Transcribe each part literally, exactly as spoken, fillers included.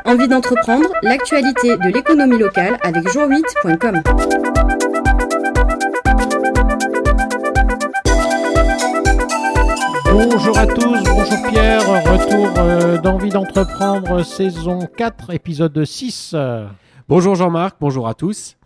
Envie d'entreprendre, l'actualité de l'économie locale avec jour huit point com. Bonjour à tous, bonjour Pierre, retour euh, d'Envie d'entreprendre, saison quatre, épisode six. Bonjour Jean-Marc, bonjour à tous.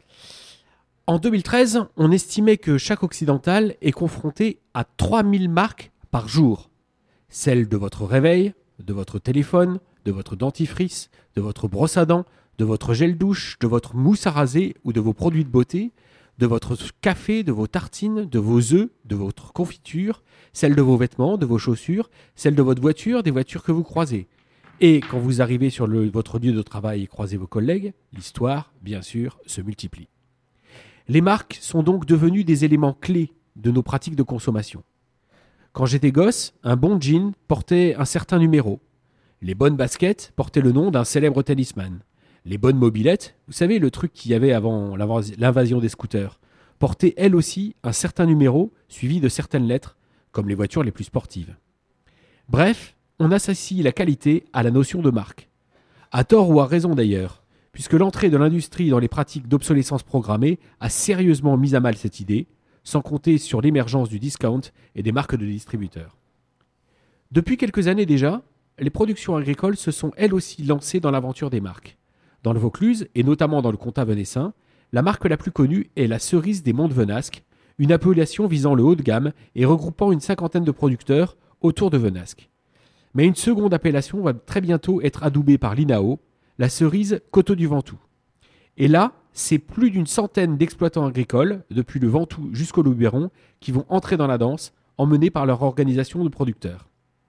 En deux mille treize, on estimait que chaque occidental est confronté à trois mille marques par jour. Celles de votre réveil, de votre téléphone, de votre dentifrice, de votre brosse à dents, de votre gel douche, de votre mousse à raser ou de vos produits de beauté, de votre café, de vos tartines, de vos œufs, de votre confiture, celles de vos vêtements, de vos chaussures, celles de votre voiture, des voitures que vous croisez. Et quand vous arrivez sur le, votre lieu de travail et croisez vos collègues, l'histoire, bien sûr, se multiplie. Les marques sont donc devenues des éléments clés de nos pratiques de consommation. Quand j'étais gosse, un bon jean portait un certain numéro. Les bonnes baskets portaient le nom d'un célèbre tennisman. Les bonnes mobylettes, vous savez le truc qu'il y avait avant l'invasion des scooters, portaient elles aussi un certain numéro suivi de certaines lettres, comme les voitures les plus sportives. Bref, on associe la qualité à la notion de marque. À tort ou à raison d'ailleurs, puisque l'entrée de l'industrie dans les pratiques d'obsolescence programmée a sérieusement mis à mal cette idée, sans compter sur l'émergence du discount et des marques de distributeurs. Depuis quelques années déjà, les productions agricoles se sont elles aussi lancées dans l'aventure des marques. Dans le Vaucluse, et notamment dans le comtat venessin, la marque la plus connue est la Cerise des Monts de Venasque, une appellation visant le haut de gamme et regroupant une cinquantaine de producteurs autour de Venasque. Mais une seconde appellation va très bientôt être adoubée par l'I N A O, la cerise Coteaux du Ventoux. Et là, c'est plus d'une centaine d'exploitants agricoles, depuis le Ventoux jusqu'au Luberon, qui vont entrer dans la danse, emmenés par leur organisation de producteurs.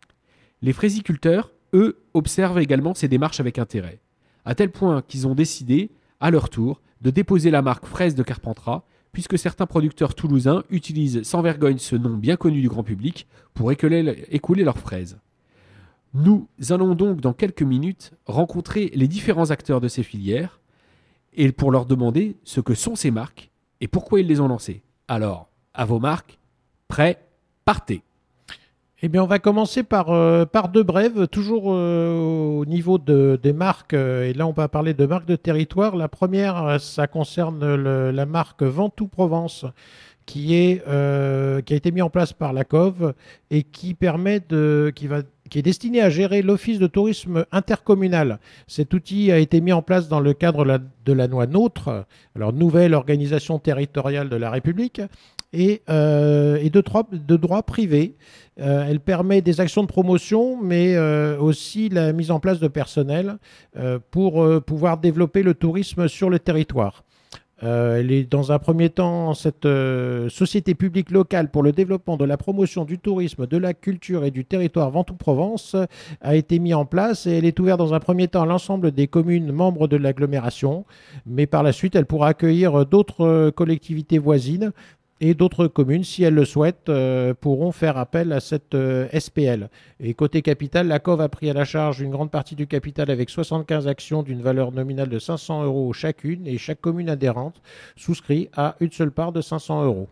Les fraisiculteurs, eux, observent également ces démarches avec intérêt, à tel point qu'ils ont décidé, à leur tour, de déposer la marque Fraise de Carpentras, puisque certains producteurs toulousains utilisent sans vergogne ce nom bien connu du grand public pour écouler, écouler leurs fraises. Nous allons donc dans quelques minutes rencontrer les différents acteurs de ces filières et pour leur demander ce que sont ces marques et pourquoi ils les ont lancées. Alors, à vos marques, prêts, partez. Eh bien, on va commencer par, euh, par deux brèves, toujours euh, au niveau de, des marques. Euh, et là, on va parler de marques de territoire. La première, ça concerne le, la marque Ventoux Provence, qui, est, euh, qui a été mise en place par la C O V et qui, permet de, qui, va, qui est destinée à gérer l'office de tourisme intercommunal. Cet outil a été mis en place dans le cadre la, de la loi NOTRe, alors nouvelle organisation territoriale de la République, et, euh, et de, droit, de droit privé. Euh, elle permet des actions de promotion, mais euh, aussi la mise en place de personnel euh, pour euh, pouvoir développer le tourisme sur le territoire. Euh, elle est dans un premier temps cette euh, société publique locale pour le développement de la promotion du tourisme, de la culture et du territoire Ventoux-Provence a été mise en place et elle est ouverte dans un premier temps à l'ensemble des communes membres de l'agglomération, mais par la suite elle pourra accueillir d'autres euh, collectivités voisines et d'autres communes, si elles le souhaitent, euh, pourront faire appel à cette euh, S P L. Et côté capital, la C O V a pris à la charge une grande partie du capital avec soixante-quinze actions d'une valeur nominale de cinq cents euros chacune et chaque commune adhérente souscrit à une seule part de cinq cents euros.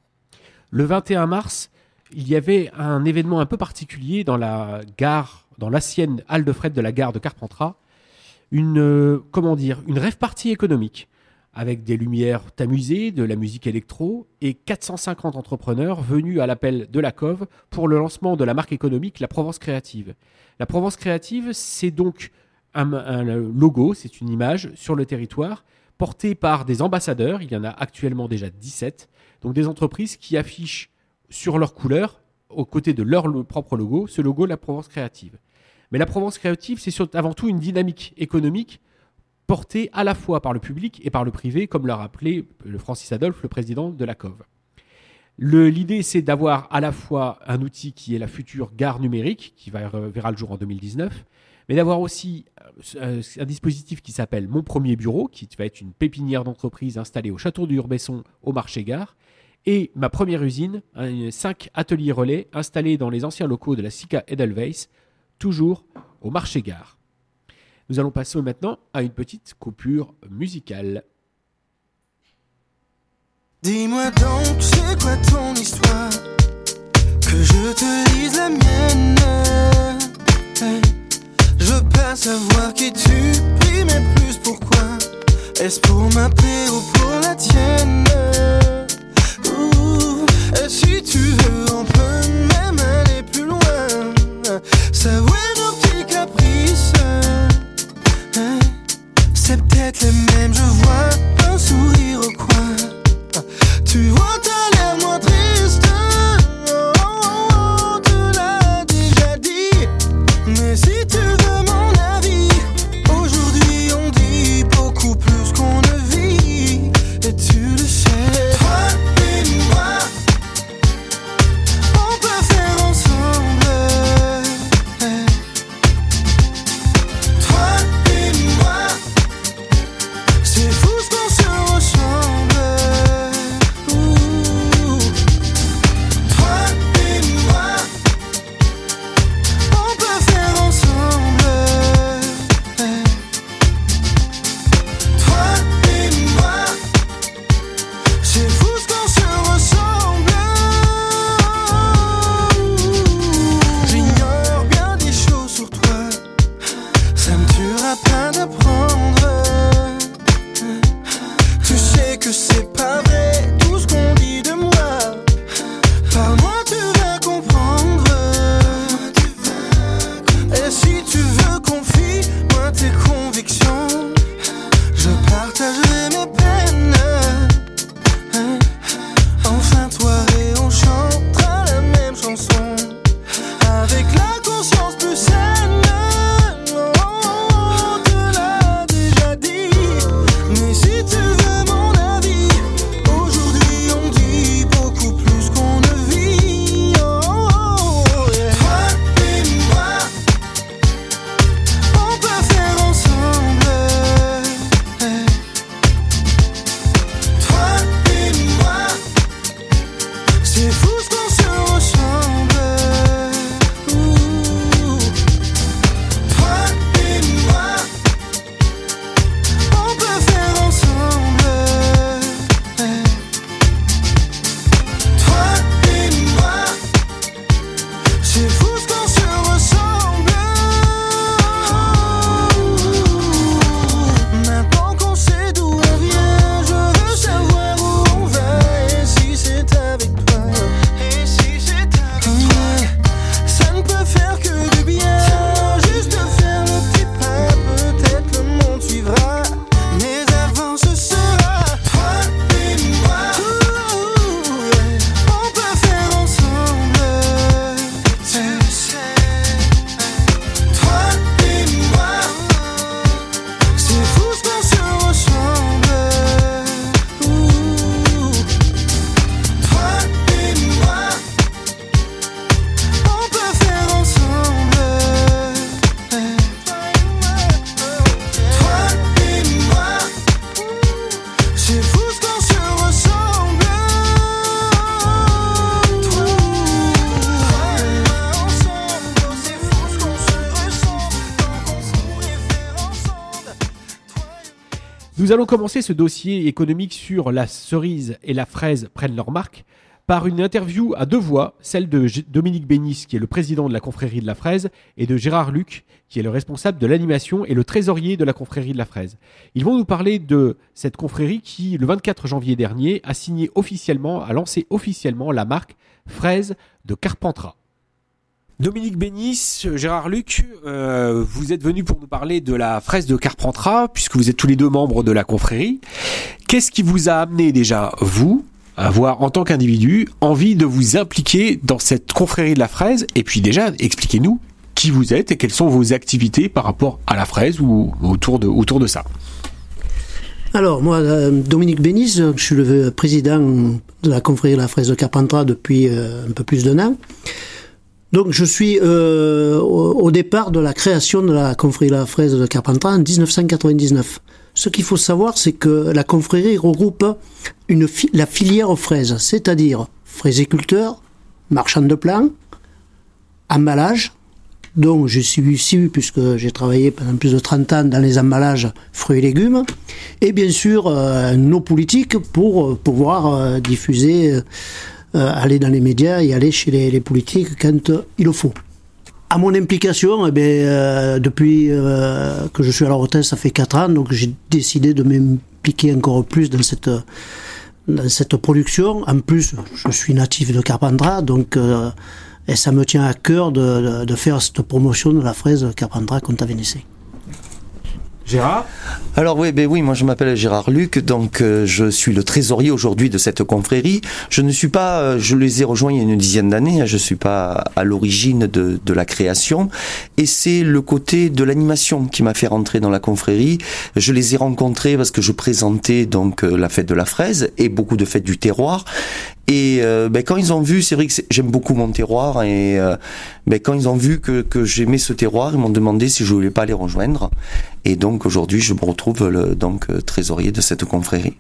Le vingt et un mars, il y avait un événement un peu particulier dans la gare, dans l'ancienne halle de fret de la gare de Carpentras, une, euh, comment dire, une rave party économique, avec des lumières tamisées, de la musique électro et quatre cent cinquante entrepreneurs venus à l'appel de la C O V pour le lancement de la marque économique La Provence Créative. La Provence Créative, c'est donc un, un logo, c'est une image sur le territoire portée par des ambassadeurs, il y en a actuellement déjà dix-sept, donc des entreprises qui affichent sur leur couleur, aux côtés de leur propre logo, ce logo La Provence Créative. Mais La Provence Créative, c'est avant tout une dynamique économique porté à la fois par le public et par le privé, comme l'a rappelé le Francis Adolphe, le président de la C O V. Le, l'idée, c'est d'avoir à la fois un outil qui est la future gare numérique, qui va, verra le jour en deux mille dix-neuf, mais d'avoir aussi un, un dispositif qui s'appelle Mon Premier Bureau, qui va être une pépinière d'entreprise installée au château du Urbesson, au marché gare, et ma première usine, un, cinq ateliers relais installés dans les anciens locaux de la Sika Edelweiss, toujours au marché gare. Nous allons passer maintenant à une petite coupure musicale. Dis-moi donc, c'est quoi ton histoire? Que je te lise la mienne. Je veux pas savoir qui tu C'est fou ce qu'on se ressemble. Ouh. Toi et moi, on peut faire ensemble. Ouais. Toi et moi, c'est fou ce qu'on se ressemble. Maintenant qu'on sait d'où on vient, je veux savoir où on va. Et si c'est avec toi, et si c'est avec toi, ça ne peut faire que du bien. Juste faire le petit pas, peut-être le monde suivra. Mais avant ce sera toi et moi. Ouh, yeah. On peut faire ensemble. Tu sais, toi et moi, c'est fou ce qu'on se ressemble. Ouh. Toi et moi, on peut faire ensemble. Toi et moi, c'est fou ce qu'on se ressemble. Toi et moi ensemble, c'est fou ce qu'on se ressemble. Tant qu'on pourrait faire ensemble. Nous allons commencer ce dossier économique sur la cerise et la fraise prennent leur marque par une interview à deux voix, celle de G- Dominique Bénis, qui est le président de la confrérie de la fraise, et de Gérard Luc, qui est le responsable de l'animation et le trésorier de la confrérie de la fraise. Ils vont nous parler de cette confrérie qui, le vingt-quatre janvier dernier, a signé officiellement, a lancé officiellement la marque Fraise de Carpentras. Dominique Bénis, Gérard Luc, euh, vous êtes venus pour nous parler de la fraise de Carpentras, puisque vous êtes tous les deux membres de la confrérie. Qu'est-ce qui vous a amené déjà, vous, à avoir, en tant qu'individu, envie de vous impliquer dans cette confrérie de la fraise? Et puis déjà, expliquez-nous qui vous êtes et quelles sont vos activités par rapport à la fraise ou autour de, autour de ça. Alors, moi, euh, Dominique Bénis, je suis le président de la confrérie de la fraise de Carpentras depuis euh, un peu plus d'un an. Donc, je suis euh, au, au départ de la création de la confrérie de la fraise de Carpentras en dix-neuf cent quatre-vingt-dix-neuf. Ce qu'il faut savoir, c'est que la confrérie regroupe une fi- la filière fraises, c'est-à-dire fraisiculteurs, marchands de plants, emballage, dont je suis issu puisque j'ai travaillé pendant plus de trente ans dans les emballages fruits et légumes, et bien sûr euh, nos politiques pour pouvoir euh, diffuser, euh, aller dans les médias et aller chez les, les politiques quand euh, il le faut. À mon implication, eh bien, euh, depuis euh, que je suis à la retraite, ça fait quatre ans, donc j'ai décidé de m'impliquer encore plus dans cette, dans cette production. En plus, je suis natif de Carpentras, donc euh, et ça me tient à cœur de, de, de faire cette promotion de la fraise Carpentras-Contavenessin. Gérard ? Alors oui, ben oui, moi je m'appelle Gérard Luc, donc euh, je suis le trésorier aujourd'hui de cette confrérie. Je ne suis pas, euh, je les ai rejoints il y a une dizaine d'années, hein, je suis pas à l'origine de, de la création, et c'est le côté de l'animation qui m'a fait rentrer dans la confrérie. Je les ai rencontrés parce que je présentais donc euh, la fête de la fraise et beaucoup de fêtes du terroir. Et euh, ben, quand ils ont vu, c'est vrai que c'est, j'aime beaucoup mon terroir, et euh, ben, quand ils ont vu que, que j'aimais ce terroir, ils m'ont demandé si je voulais pas les rejoindre. Et donc aujourd'hui, je me retrouve le, donc trésorier de cette confrérie.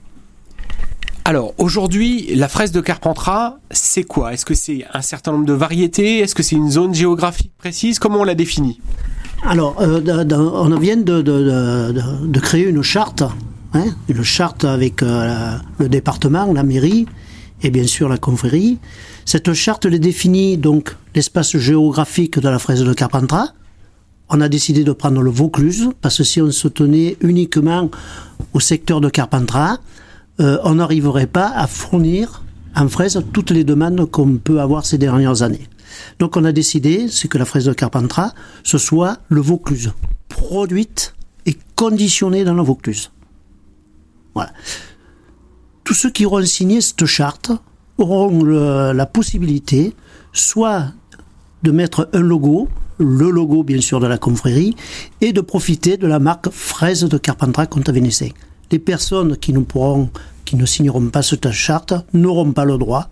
Alors aujourd'hui, la fraise de Carpentras, c'est quoi ? Est-ce que c'est un certain nombre de variétés ? Est-ce que c'est une zone géographique précise ? Comment on la définit ? Alors, euh, dans, on vient de, de, de, de créer une charte, hein, une charte avec euh, le département, la mairie, et bien sûr la confrérie. Cette charte les définit donc l'espace géographique de la fraise de Carpentras. On a décidé de prendre le Vaucluse, parce que si on se tenait uniquement au secteur de Carpentras, euh, on n'arriverait pas à fournir en fraise toutes les demandes qu'on peut avoir ces dernières années. Donc on a décidé, c'est que la fraise de Carpentras, ce soit le Vaucluse, produite et conditionnée dans le Vaucluse. Voilà. Tous ceux qui auront signé cette charte auront le, la possibilité soit de mettre un logo, le logo bien sûr de la confrérie, et de profiter de la marque fraise de Carpentras-Contavenessin. Les personnes qui ne pourront, qui ne signeront pas cette charte n'auront pas le droit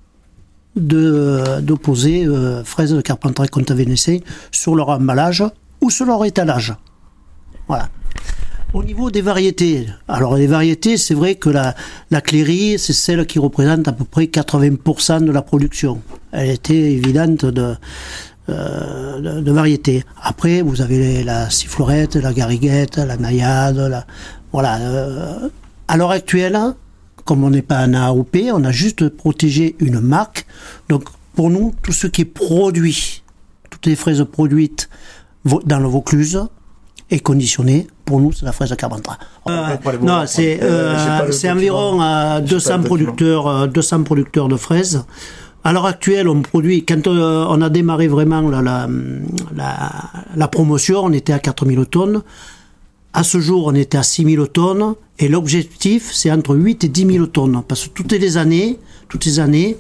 de, d'opposer euh, fraise de Carpentras-Contavenessin sur leur emballage ou sur leur étalage. Voilà. Au niveau des variétés, alors les variétés, c'est vrai que la, la Cléry, c'est celle qui représente à peu près quatre-vingts pour cent de la production. Elle était évidente de, euh, de, de variétés. Après, vous avez la sifflorette, la gariguette, la naïade, la, voilà. Euh, à l'heure actuelle, comme on n'est pas un A O P, on a juste protégé une marque. Donc, pour nous, tout ce qui est produit, toutes les fraises produites dans le Vaucluse, est conditionné. Pour nous, c'est la fraise de Carpentras. Euh, non, c'est euh, c'est environ euh, deux cents producteurs, euh, deux cents producteurs de fraises. À l'heure actuelle, on produit. Quand euh, on a démarré vraiment la, la, la, la promotion, on était à quatre mille tonnes. À ce jour, on était à six mille tonnes. Et l'objectif, c'est entre huit et dix mille tonnes, parce que toutes les années, toutes les années,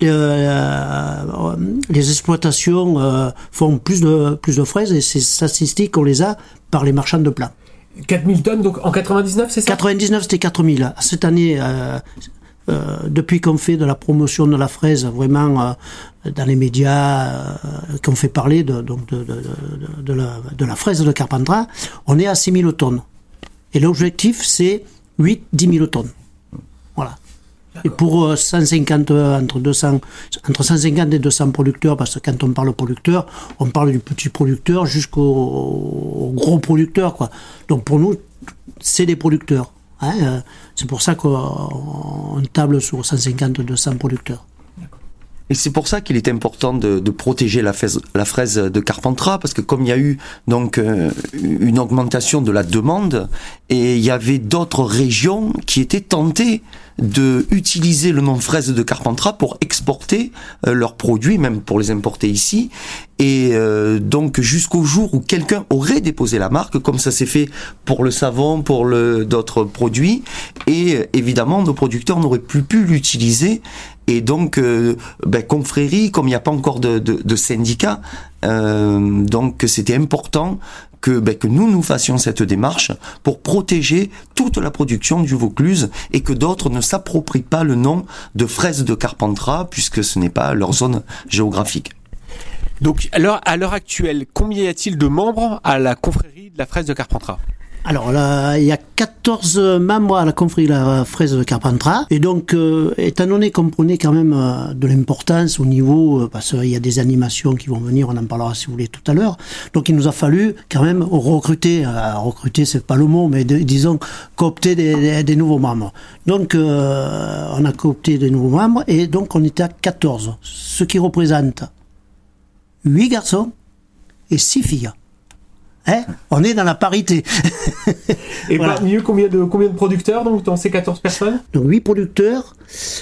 Euh, les exploitations euh, font plus de plus de fraises et ces statistiques on les a par les marchands de plants. quatre mille tonnes donc en quatre-vingt-dix-neuf, c'est ça? quatre-vingt-dix-neuf c'était quatre mille. Cette année, euh, euh, depuis qu'on fait de la promotion de la fraise, vraiment euh, dans les médias, euh, qu'on fait parler de, donc de, de, de, de, la, de la fraise de Carpentras, on est à six mille tonnes. Et l'objectif c'est huit à dix mille tonnes. Voilà. Et pour cent cinquante, entre, deux cents, entre cent cinquante et deux cents producteurs, parce que quand on parle producteur, on parle du petit producteur jusqu'au au gros producteur, quoi. Donc pour nous, c'est des producteurs. Hein. C'est pour ça qu'on table sur cent cinquante à deux cents producteurs. Et c'est pour ça qu'il est important de, de protéger la fraise, la fraise de Carpentras, parce que comme il y a eu donc euh, une augmentation de la demande, et il y avait d'autres régions qui étaient tentées de utiliser le nom fraise de Carpentras pour exporter euh, leurs produits, même pour les importer ici. Et euh, donc jusqu'au jour où quelqu'un aurait déposé la marque, comme ça s'est fait pour le savon, pour le d'autres produits, et évidemment nos producteurs n'auraient plus pu l'utiliser. Et donc, euh, ben, confrérie, comme il n'y a pas encore de, de, de syndicat, euh, donc c'était important que, ben, que nous nous fassions cette démarche pour protéger toute la production du Vaucluse et que d'autres ne s'approprient pas le nom de fraise de Carpentras puisque ce n'est pas leur zone géographique. Donc, alors, à l'heure actuelle, combien y a-t-il de membres à la confrérie de la fraise de Carpentras? Alors là, il y a quatorze membres à la confrérie de la fraise de Carpentras. Et donc, euh, étant donné qu'on prenait quand même euh, de l'importance au niveau, euh, parce qu'il y a des animations qui vont venir, on en parlera si vous voulez tout à l'heure. Donc, il nous a fallu quand même recruter, euh, recruter c'est pas le mot, mais de, disons, coopter des, des, des nouveaux membres. Donc, euh, on a coopté des nouveaux membres et donc on était à quatorze. Ce qui représente huit garçons et six filles. Hein, on est dans la parité. Et voilà. Parmi eux, combien de, combien de producteurs donc, dans ces quatorze personnes? Donc huit producteurs,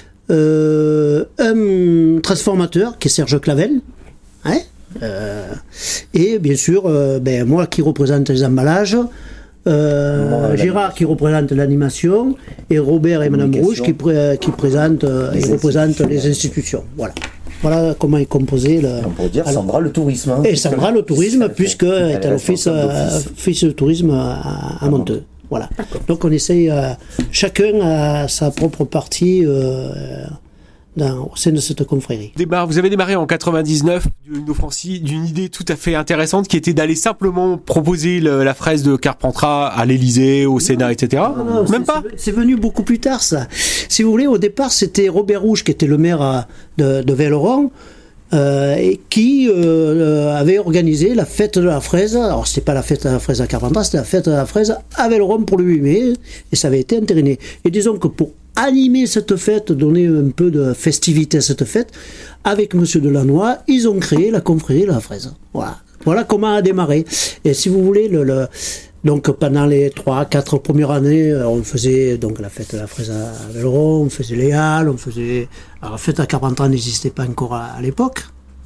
euh, un transformateur qui est Serge Clavel, hein, euh, et bien sûr euh, ben, moi qui représente les emballages, euh, Gérard qui représente l'animation, et Robert et Madame Rouge qui, pré- qui présentent euh, et représentent les institutions. Voilà. Voilà comment est composé le. On pourrait dire alors, Sandra le tourisme. Hein, et Sandra le tourisme, puisque est à l'office, euh, office de tourisme à, à Monteux. Voilà. Donc on essaye, euh, chacun a sa propre partie euh, dans, au sein de cette confrérie. Vous avez démarré en quatre-vingt-dix-neuf d'une offensive, d'une idée tout à fait intéressante qui était d'aller simplement proposer le, la fraise de Carpentras à l'Élysée, au Sénat, et cetera. Non, non, Même c'est, pas. C'est venu beaucoup plus tard, ça. Si vous voulez, au départ, c'était Robert Rouge qui était le maire de, de Velleron. Euh, et qui euh, avait organisé la fête de la fraise. Alors c'était pas la fête de la fraise à Carpentras, c'était la fête de la fraise à Velleron pour le huit mai, et ça avait été entériné. Et disons que pour animer cette fête, donner un peu de festivité à cette fête, avec Monsieur Delannoy, ils ont créé la confrérie de la fraise. Voilà, voilà comment a démarré. Et si vous voulez, le, le donc pendant les trois, quatre premières années, on faisait donc la fête de la fraise à Velleron, on faisait les halles, on faisait. Alors la fête à Carpentras n'existait pas encore à, à l'époque.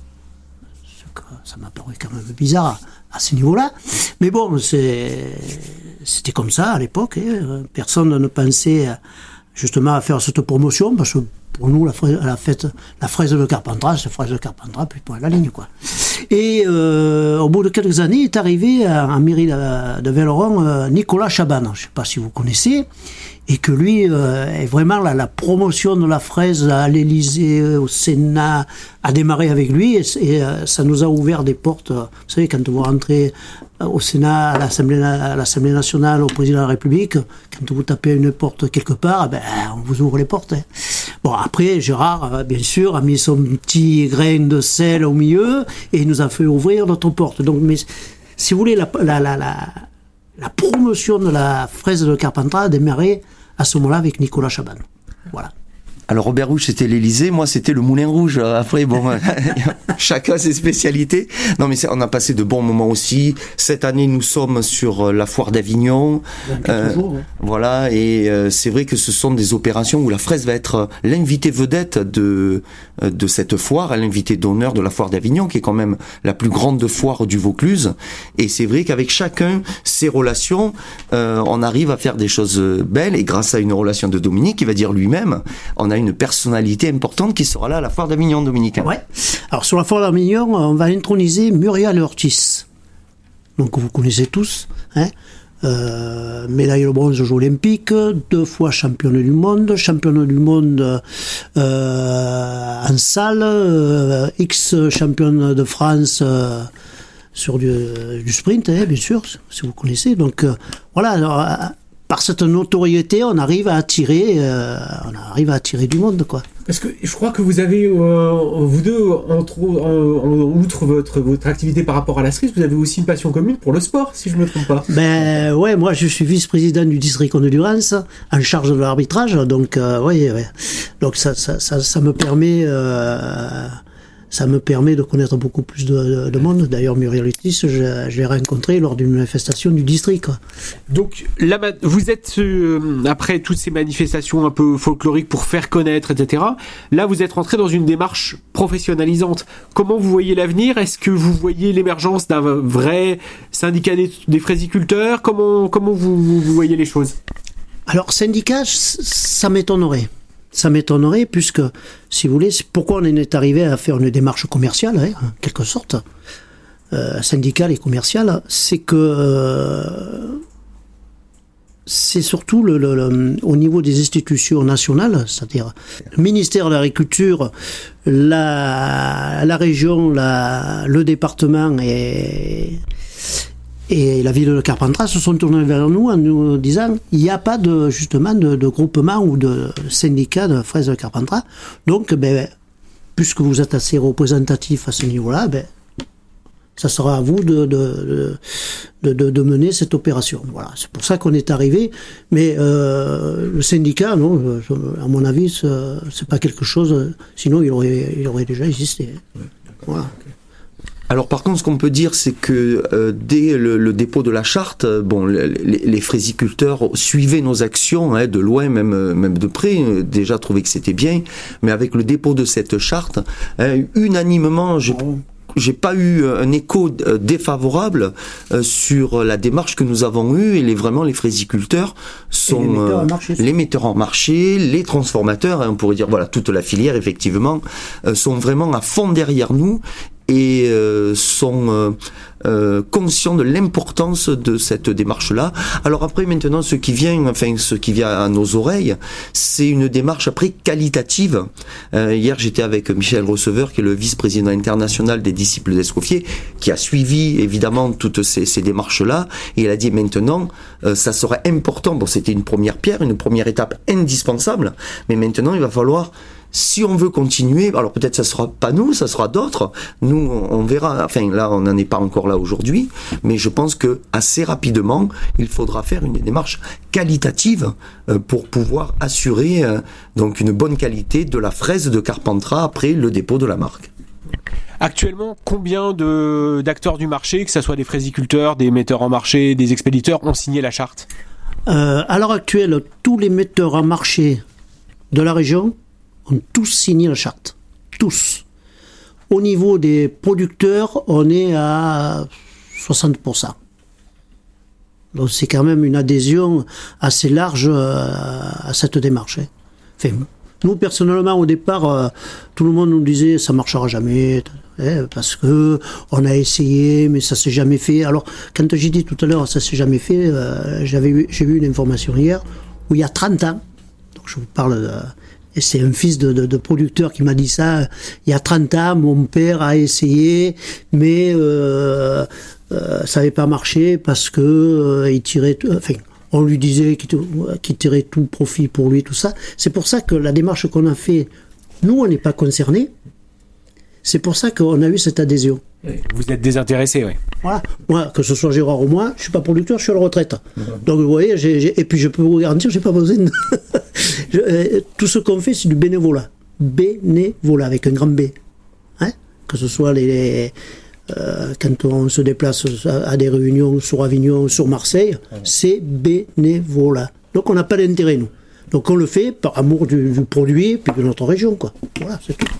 Ça m'a paru quand même bizarre à, à ce niveau-là. Mais bon, c'est, c'était comme ça à l'époque. Hein. Personne ne pensait justement à faire cette promotion parce que pour nous, la fraise, la fête, la fraise de Carpentras, c'est la fraise de Carpentras, puis point la ligne, quoi. Et euh, au bout de quelques années, est arrivé en mairie de, de Velleron euh, Nicolas Chaban. Je ne sais pas si vous connaissez. et que lui euh, est vraiment la, la promotion de la fraise à l'Élysée, au Sénat, a démarré avec lui, et, et euh, ça nous a ouvert des portes. Vous savez, quand vous rentrez au Sénat, à l'Assemblée, à l'Assemblée nationale, au président de la République, quand vous tapez à une porte quelque part, ben, on vous ouvre les portes. Hein. Bon, après, Gérard, bien sûr, a mis son petit grain de sel au milieu, et il nous a fait ouvrir notre porte. Donc, mais, si vous voulez, la, la, la, la, la promotion de la fraise de Carpentras a démarré à ce moment-là avec Nicolas Chaban. Voilà. Alors Robert Rouge c'était l'Élysée, moi c'était le Moulin Rouge. Après bon, chacun ses spécialités. Non mais c'est, on a passé de bons moments aussi. Cette année nous sommes sur la foire d'Avignon. Euh, jours, ouais. Voilà et euh, c'est vrai que ce sont des opérations où la fraise va être l'invité vedette de de cette foire, l'invité d'honneur de la foire d'Avignon qui est quand même la plus grande foire du Vaucluse. Et c'est vrai qu'avec chacun ses relations, euh, on arrive à faire des choses belles et grâce à une relation de Dominique, il va dire lui-même, on a une personnalité importante qui sera là à la foire d'Avignon, Dominique. Ouais. Alors sur la foire d'Avignon, on va introniser Muriel Ortiz. Donc vous connaissez tous, hein. Euh, médaille de bronze aux Jeux Olympiques, deux fois championne du monde, championne du monde euh, en salle, euh, ex championne de France euh, sur du, du sprint, hein, bien sûr, si vous connaissez. Donc euh, voilà. Alors, euh, par cette notoriété, on arrive à attirer, euh, on arrive à attirer du monde, quoi. Parce que je crois que vous avez, euh, vous deux, entre, euh, outre votre, votre activité par rapport à la cerise, vous avez aussi une passion commune pour le sport, si je ne me trompe pas. Ben ouais, moi je suis vice-président du district Hauts-de-Durance, en charge de l'arbitrage, donc euh, ouais, ouais. Donc ça, ça, ça, ça me permet. Euh, Ça me permet de connaître beaucoup plus de, de, de monde. D'ailleurs, Muriel Ortiz, je, je l'ai rencontré lors d'une manifestation du district. Quoi. Donc, là, vous êtes, euh, après toutes ces manifestations un peu folkloriques pour faire connaître, et cetera, là, vous êtes rentré dans une démarche professionnalisante. Comment vous voyez l'avenir ? Est-ce que vous voyez l'émergence d'un vrai syndicat des, des fraisiculteurs ? Comment, comment vous, vous voyez les choses ? Alors, syndicat, ça m'étonnerait. Ça m'étonnerait puisque, si vous voulez, pourquoi on en est arrivé à faire une démarche commerciale, hein, en quelque sorte, euh, syndicale et commerciale, c'est que euh, c'est surtout le, le, le, au niveau des institutions nationales, c'est-à-dire le ministère de l'Agriculture, la, la région, la, le département et... Et la ville de Carpentras se sont tournés vers nous en nous disant il n'y a pas de, justement de, de groupement ou de syndicat de fraises de Carpentras. Donc, ben, puisque vous êtes assez représentatif à ce niveau-là, ben, ça sera à vous de, de, de, de, de mener cette opération. Voilà, c'est pour ça qu'on est arrivé. Mais euh, le syndicat, non, à mon avis, c'est, c'est pas quelque chose. Sinon, il aurait, il aurait déjà existé. Voilà. Alors par contre, ce qu'on peut dire, c'est que euh, dès le, le dépôt de la charte, euh, bon, les, les fraisiculteurs suivaient nos actions hein, de loin, même même de près, euh, déjà trouvaient que c'était bien. Mais avec le dépôt de cette charte, hein, unanimement, j'ai j'ai pas eu un écho défavorable euh, sur la démarche que nous avons eue et les vraiment les fraisiculteurs sont les metteurs, euh, marché, les metteurs en marché, les transformateurs, hein, on pourrait dire voilà toute la filière effectivement euh, sont vraiment à fond derrière nous. Et euh, sont euh, euh, conscients de l'importance de cette démarche-là. Alors après, maintenant, ce qui vient, enfin, ce qui vient à nos oreilles, c'est une démarche après qualitative. Euh, hier, j'étais avec Michel Receveur, qui est le vice-président international des disciples d'Escoffier, qui a suivi évidemment toutes ces, ces démarches-là, et il a dit maintenant, euh, ça serait important. Bon, c'était une première pierre, une première étape indispensable, mais maintenant, il va falloir. Si on veut continuer, alors peut-être ça sera pas nous, ça sera d'autres. Nous, on, on verra. Enfin, là, on n'en est pas encore là aujourd'hui, mais je pense que assez rapidement, il faudra faire une démarche qualitative euh, pour pouvoir assurer euh, donc une bonne qualité de la fraise de Carpentras après le dépôt de la marque. Actuellement, combien de d'acteurs du marché, que ce soit des fraisiculteurs, des metteurs en marché, des expéditeurs, ont signé la charte ? euh, À l'heure actuelle, tous les metteurs en marché de la région ont tous signé la charte. Tous. Au niveau des producteurs, on est à soixante pour cent. Donc c'est quand même une adhésion assez large à cette démarche. Enfin, nous, personnellement, au départ, tout le monde nous disait ça marchera jamais, parce que on a essayé, mais ça s'est jamais fait. Alors, quand j'ai dit tout à l'heure ça s'est jamais fait, j'avais, j'ai eu une information hier. où il y a trente ans, donc je vous parle de, et c'est un fils de, de, de producteur qui m'a dit ça, il y a trente ans, mon père a essayé, mais euh, euh, ça n'avait pas marché parce que euh, il tirait, enfin, on lui disait qu'il, qu'il tirait tout profit pour lui, tout ça. C'est pour ça que la démarche qu'on a fait, nous, on n'est pas concernés. C'est pour ça qu'on a eu cette adhésion. Vous êtes désintéressé, oui. Voilà. Moi, que ce soit Gérard ou moi, je suis pas producteur, je suis à la retraite. Donc vous voyez, j'ai, j'ai, et puis je peux vous garantir, j'ai pas besoin de... je, euh, tout ce qu'on fait, c'est du bénévolat. Bénévolat, avec un grand B. Hein, que ce soit les... les euh, quand on se déplace à, à des réunions sur Avignon, sur Marseille, c'est bénévolat. Donc on n'a pas d'intérêt, nous. Donc on le fait par amour du, du produit et puis de notre région, quoi. Voilà, c'est tout.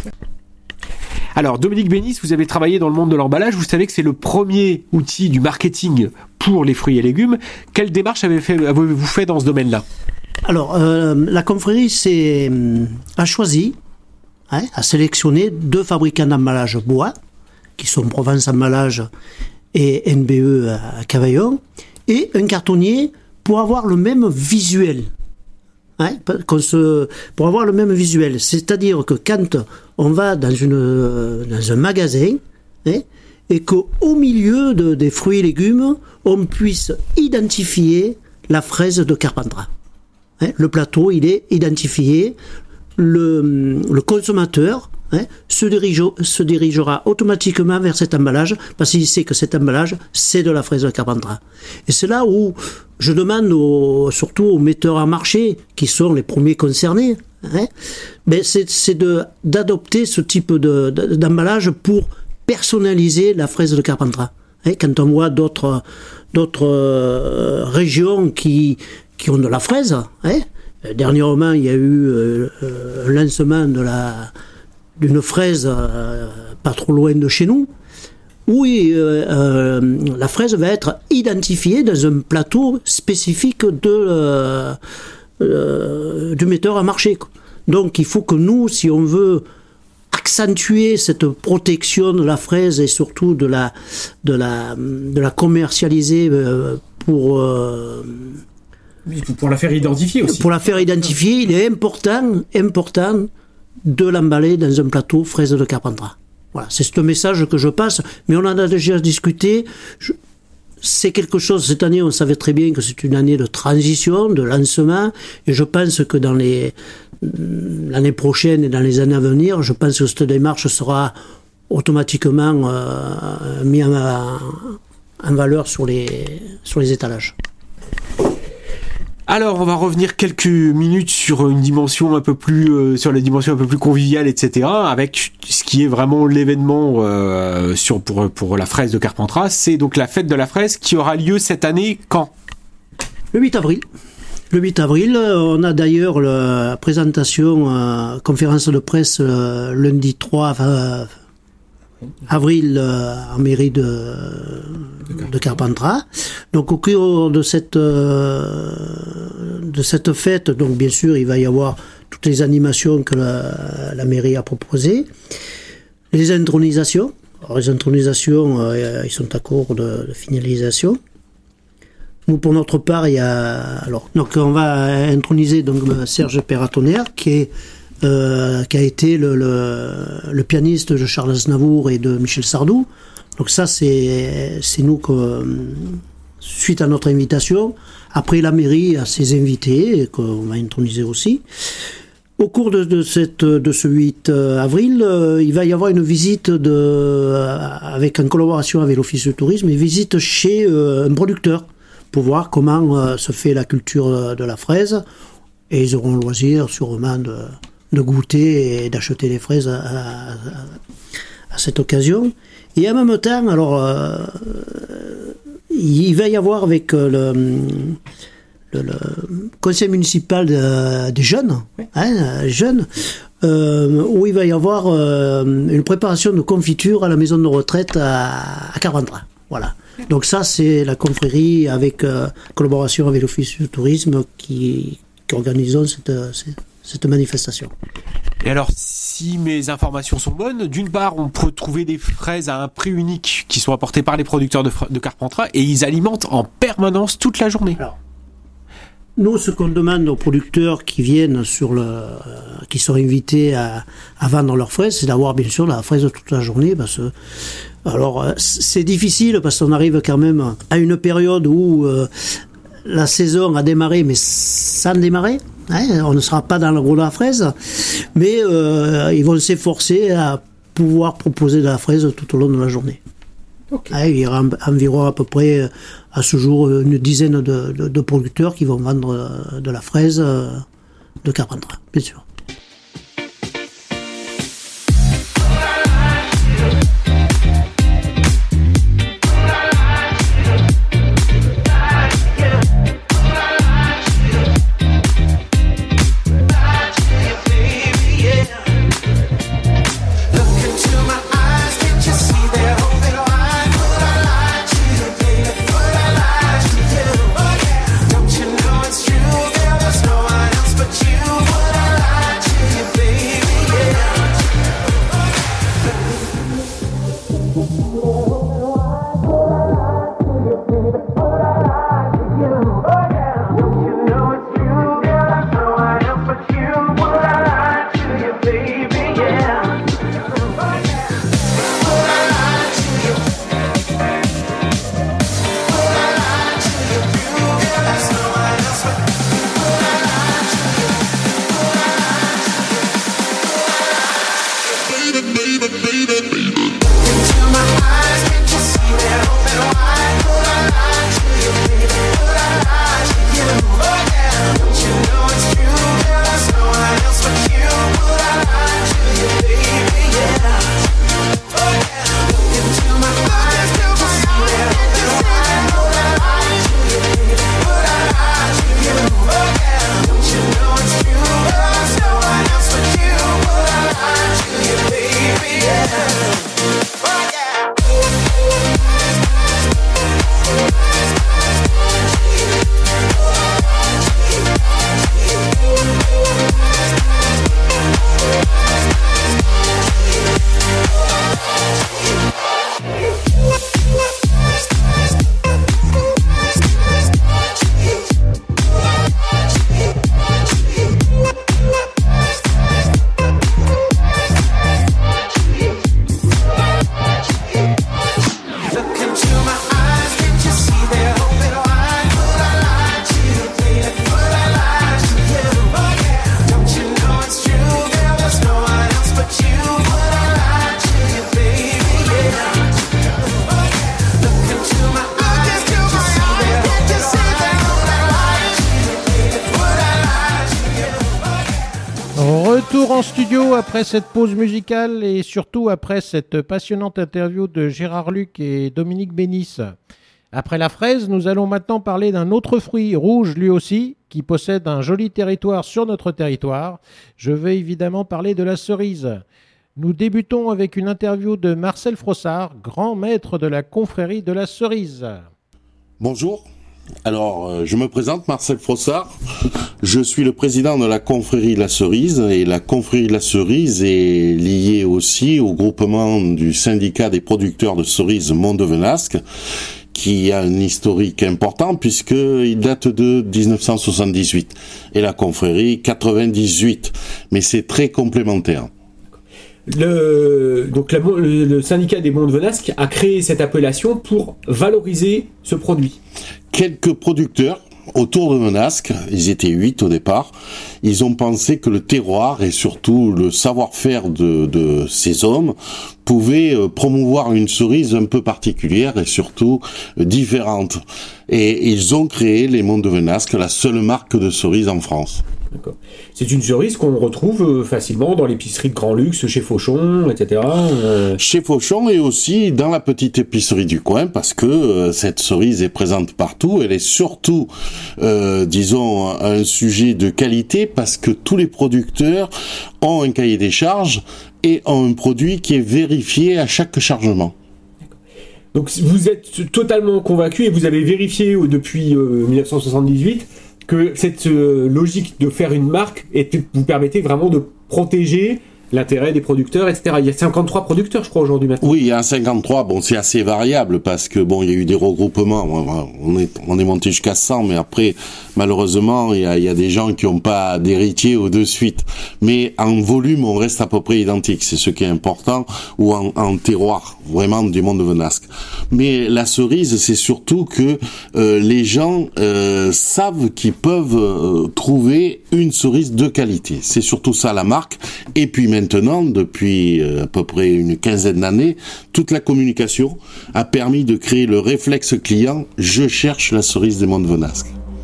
Alors, Dominique Bénis, vous avez travaillé dans le monde de l'emballage. Vous savez que c'est le premier outil du marketing pour les fruits et légumes. Quelle démarche avez fait, avez-vous fait dans ce domaine-là ? Alors, euh, la confrérie c'est, a choisi, hein, a sélectionné deux fabricants d'emballage bois, qui sont Provence Emballage et N B E à Cavaillon, et un cartonnier pour avoir le même visuel. Hein, qu'on se, pour avoir le même visuel. C'est-à-dire que quand on va dans, une, dans un magasin, hein, et qu'au milieu de, des fruits et légumes, on puisse identifier la fraise de Carpentras. Hein, le plateau, il est identifié. Le, le consommateur hein, se, dirige, se dirigera automatiquement vers cet emballage parce qu'il sait que cet emballage, c'est de la fraise de Carpentras. Et c'est là où je demande aux, surtout aux metteurs en marché, qui sont les premiers concernés, hein, ben c'est, c'est de, d'adopter ce type de, de, d'emballage pour personnaliser la fraise de Carpentras. Hein, quand on voit d'autres, d'autres euh, régions qui, qui ont de la fraise, hein, dernièrement il y a eu euh, un lancement de la, d'une fraise euh, pas trop loin de chez nous, où euh, euh, la fraise va être identifiée dans un plateau spécifique de, euh, euh, du metteur à marché. Quoi. Donc il faut que nous, si on veut accentuer cette protection de la fraise et surtout de la, de la, de la commercialiser euh, pour... Euh, pour la faire identifier aussi. Pour la faire identifier, il est important, important de l'emballer dans un plateau fraise de Carpentras. Voilà, c'est ce message que je passe, mais on en a déjà discuté. Je, c'est quelque chose, cette année, on savait très bien que c'est une année de transition, de lancement, et je pense que dans les, l'année prochaine et dans les années à venir, je pense que cette démarche sera automatiquement euh, mise en, en valeur sur les, sur les étalages. Alors, on va revenir quelques minutes sur une dimension un peu plus, euh, sur la dimension un peu plus conviviale, et cetera. Avec ce qui est vraiment l'événement euh, sur pour pour la fraise de Carpentras, c'est donc la fête de la fraise qui aura lieu cette année quand ? Le huit avril. Le huit avril, on a d'ailleurs la présentation, euh, conférence de presse euh, lundi trois euh, avril euh, en mairie de, de Carpentras. Donc au cours de cette euh, de cette fête, donc bien sûr il va y avoir toutes les animations que la, la mairie a proposées, les intronisations. Alors les intronisations, euh, ils sont à court de, de finalisation. Nous pour notre part, il y a alors donc on va introniser donc Serge Perratonnerre qui est Euh, qui a été le, le, le pianiste de Charles Aznavour et de Michel Sardou. Donc ça, c'est, c'est nous que, suite à notre invitation, après la mairie a ses invités, et qu'on va introniser aussi. Au cours de, de, cette, de ce huit avril, euh, il va y avoir une visite de, euh, avec, en collaboration avec l'Office du tourisme, une visite chez euh, un producteur pour voir comment euh, se fait la culture de la fraise. Et ils auront le loisir sûrement de de goûter et d'acheter des fraises à, à, à cette occasion. Et en même temps, alors, euh, il va y avoir avec le, le, le conseil municipal de, des jeunes, hein, jeunes euh, où il va y avoir euh, une préparation de confiture à la maison de retraite à, à Carpentras. Voilà. Donc ça, c'est la confrérie avec euh, collaboration avec l'Office du tourisme qui, qui organisons cette, cette cette manifestation. Et alors, si mes informations sont bonnes, d'une part, on peut trouver des fraises à un prix unique qui sont apportées par les producteurs de, de Carpentras et ils alimentent en permanence toute la journée. Alors, nous, ce qu'on demande aux producteurs qui viennent sur le, qui sont invités à, à vendre leurs fraises, c'est d'avoir bien sûr la fraise toute la journée, parce que, alors, c'est difficile parce qu'on arrive quand même à une période où euh, la saison a démarré, mais sans démarrer. Hein, on ne sera pas dans le gros de la fraise, mais euh, ils vont s'efforcer à pouvoir proposer de la fraise tout au long de la journée. Okay. Hein, il y aura environ à peu près à ce jour une dizaine de, de, de producteurs qui vont vendre de la fraise de Carpentras, bien sûr. Retour en studio après cette pause musicale et surtout après cette passionnante interview de Gérard Luc et Dominique Bénis. Après la fraise, nous allons maintenant parler d'un autre fruit rouge lui aussi, qui possède un joli territoire sur notre territoire. Je vais évidemment parler de la cerise. Nous débutons avec une interview de Marcel Frossard, grand maître de la confrérie de la cerise. Bonjour. Alors, euh, je me présente, Marcel Frossard. Je suis le président de la confrérie La Cerise, et la confrérie La Cerise est liée aussi au groupement du syndicat des producteurs de cerises Mont-de-Venasque, qui a un historique important puisqu'il date de dix-neuf cent soixante-dix-huit, et la confrérie quatre-vingt-dix-huit, mais c'est très complémentaire. Le, donc la, le, le syndicat des Mont-de-Venasque a créé cette appellation pour valoriser ce produit. Quelques producteurs autour de Venasque, ils étaient huit au départ, ils ont pensé que le terroir et surtout le savoir-faire de, de ces hommes pouvaient promouvoir une cerise un peu particulière et surtout différente. Et ils ont créé les Mont-de-Venasque, la seule marque de cerise en France. D'accord. C'est une cerise qu'on retrouve facilement dans l'épicerie de grand luxe, chez Fauchon, et cetera. Euh... Chez Fauchon et aussi dans la petite épicerie du coin, parce que euh, cette cerise est présente partout. Elle est surtout, euh, disons, un sujet de qualité, parce que tous les producteurs ont un cahier des charges et ont un produit qui est vérifié à chaque chargement. Donc vous êtes totalement convaincu et vous avez vérifié depuis euh, dix-neuf cent soixante-dix-huit que cette euh, logique de faire une marque était, vous permettait vraiment de protéger l'intérêt des producteurs, et cetera. Il y a cinquante-trois producteurs, je crois, aujourd'hui maintenant. Oui, il y a un cinquante-trois. Bon, c'est assez variable parce que bon, il y a eu des regroupements. On est, on est monté jusqu'à cent, mais après, malheureusement, il y a, il y a des gens qui n'ont pas d'héritiers ou de suite. Mais en volume, on reste à peu près identique. C'est ce qui est important, ou en, en terroir, vraiment du monde venasque. Mais la cerise, c'est surtout que euh, les gens euh, savent qu'ils peuvent euh, trouver une cerise de qualité. C'est surtout ça la marque. Et puis maintenant, depuis euh, à peu près une quinzaine d'années, toute la communication a permis de créer le réflexe client « Je cherche la cerise des monts venasques ».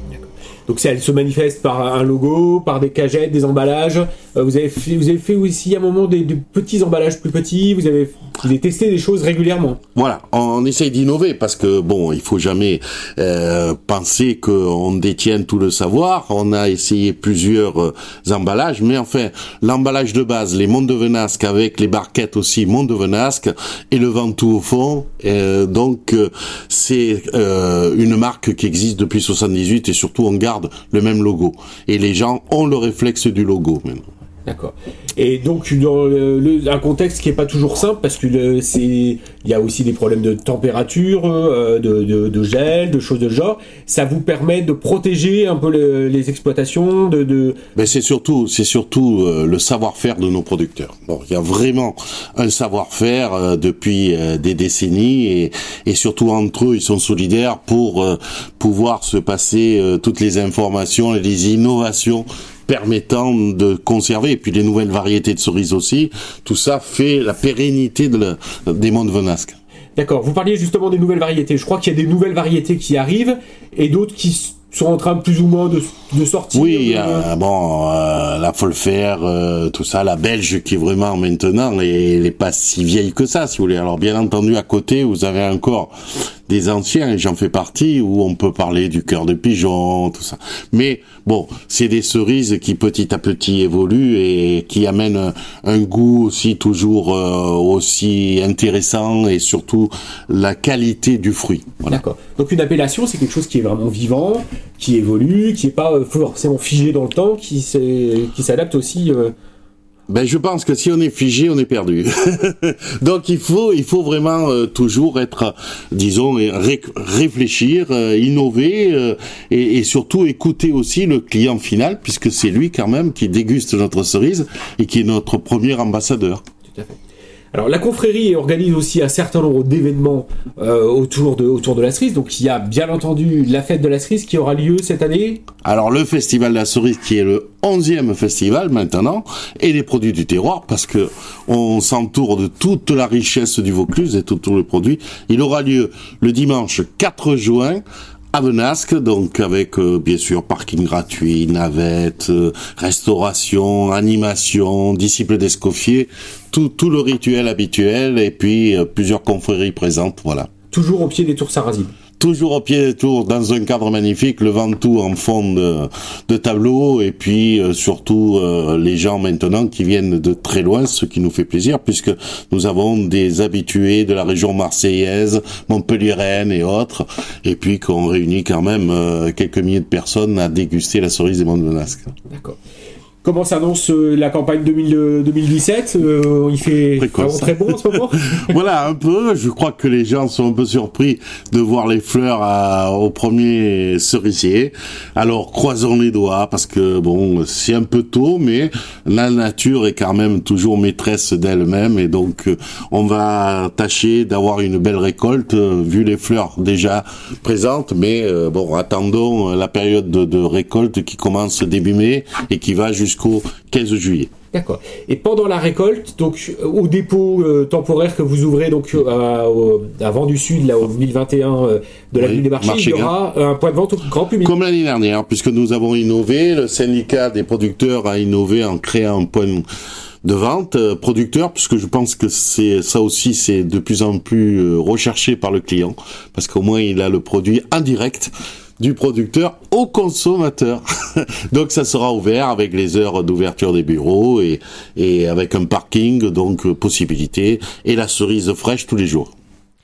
Donc ça, elle se manifeste par un logo, par des cagettes, des emballages. Euh, vous avez fait, vous avez fait aussi à un moment des, des petits emballages plus petits. Vous avez, vous avez testé des choses régulièrement. Voilà, on essaye d'innover parce que bon, il faut jamais euh, penser qu'on détienne tout le savoir. On a essayé plusieurs euh, emballages, mais enfin, l'emballage de base, les monts de venasque avec les barquettes aussi monts de venasque et le Ventoux au fond. Euh, donc euh, c'est euh, une marque qui existe depuis soixante-dix-huit et surtout on garde le même logo. Et les gens ont le réflexe du logo maintenant. D'accord. Et donc dans le, le, un contexte qui est pas toujours simple parce que le, c'est il y a aussi des problèmes de température, euh, de, de, de gel, de choses de genre. Ça vous permet de protéger un peu le, les exploitations, de. de... Ben c'est surtout c'est surtout euh, le savoir-faire de nos producteurs. Bon, il y a vraiment un savoir-faire euh, depuis euh, des décennies et, et surtout entre eux ils sont solidaires pour euh, pouvoir se passer euh, toutes les informations et les innovations permettant de conserver, et puis les nouvelles variétés de cerises aussi, tout ça fait la pérennité de la, des monts venasques. D'accord, vous parliez justement des nouvelles variétés. Je crois qu'il y a des nouvelles variétés qui arrivent, et d'autres qui sont en train plus ou moins de, de sortir. Oui, il y a, euh... bon, euh, la Folfer, euh, tout ça, la belge qui est vraiment maintenant, elle n'est pas si vieille que ça, si vous voulez. Alors bien entendu, à côté, vous avez encore des anciens, et j'en fais partie, où on peut parler du cœur de pigeon, tout ça. Mais bon, c'est des cerises qui petit à petit évoluent et qui amènent un, un goût aussi toujours euh, aussi intéressant et surtout la qualité du fruit. Voilà. D'accord. Donc une appellation, c'est quelque chose qui est vraiment vivant, qui évolue, qui n'est pas forcément figé dans le temps, qui, qui s'adapte aussi... Euh... Ben je pense que si on est figé, on est perdu. Donc il faut il faut vraiment euh, toujours être, disons, ré- réfléchir, euh, innover euh, et, et surtout écouter aussi le client final puisque c'est lui quand même qui déguste notre cerise et qui est notre premier ambassadeur. Tout à fait. Alors la confrérie organise aussi un certain nombre d'événements euh, autour de autour de la cerise. Donc il y a bien entendu la fête de la cerise qui aura lieu cette année. Alors le festival de la cerise qui est le onzième festival maintenant et les produits du terroir parce que on s'entoure de toute la richesse du Vaucluse et tout, tout le produit. Il aura lieu le dimanche quatre juin à Venasque, donc avec euh, bien sûr parking gratuit, navette, euh, restauration, animation, disciples d'Escoffier, tout, tout le rituel habituel et puis euh, plusieurs confréries présentes, voilà. Toujours au pied des Tours Sarrazines. Toujours au pied des tours, dans un cadre magnifique, le Ventoux en fond de, de tableau, et puis euh, surtout euh, les gens maintenant qui viennent de très loin, ce qui nous fait plaisir, puisque nous avons des habitués de la région marseillaise, montpelliéraine et autres, et puis qu'on réunit quand même euh, quelques milliers de personnes à déguster la cerise des monts venasques. D'accord. Comment s'annonce euh, la campagne deux mille dix-sept euh, Il fait vraiment très bon en ce moment. Voilà, un peu. Je crois que les gens sont un peu surpris de voir les fleurs à, au premier cerisier. Alors, croisons les doigts, parce que, bon, c'est un peu tôt, mais la nature est quand même toujours maîtresse d'elle-même, et donc, on va tâcher d'avoir une belle récolte, vu les fleurs déjà présentes, mais, euh, bon, attendons la période de, de récolte qui commence début mai, et qui va jusqu'à jusqu'au quinze juillet. D'accord. Et pendant la récolte, donc au dépôt euh, temporaire que vous ouvrez donc à, à Vent du Sud, là au mille vingt et un euh, de la ville des marchés, il y aura un point de vente au grand public. Comme l'année dernière, puisque nous avons innové, le syndicat des producteurs a innové en créant un point de vente euh, producteur, puisque je pense que c'est ça aussi, c'est de plus en plus euh, recherché par le client, parce qu'au moins il a le produit en direct du producteur au consommateur. Donc ça sera ouvert avec les heures d'ouverture des bureaux et, et avec un parking, donc possibilité, et la cerise fraîche tous les jours.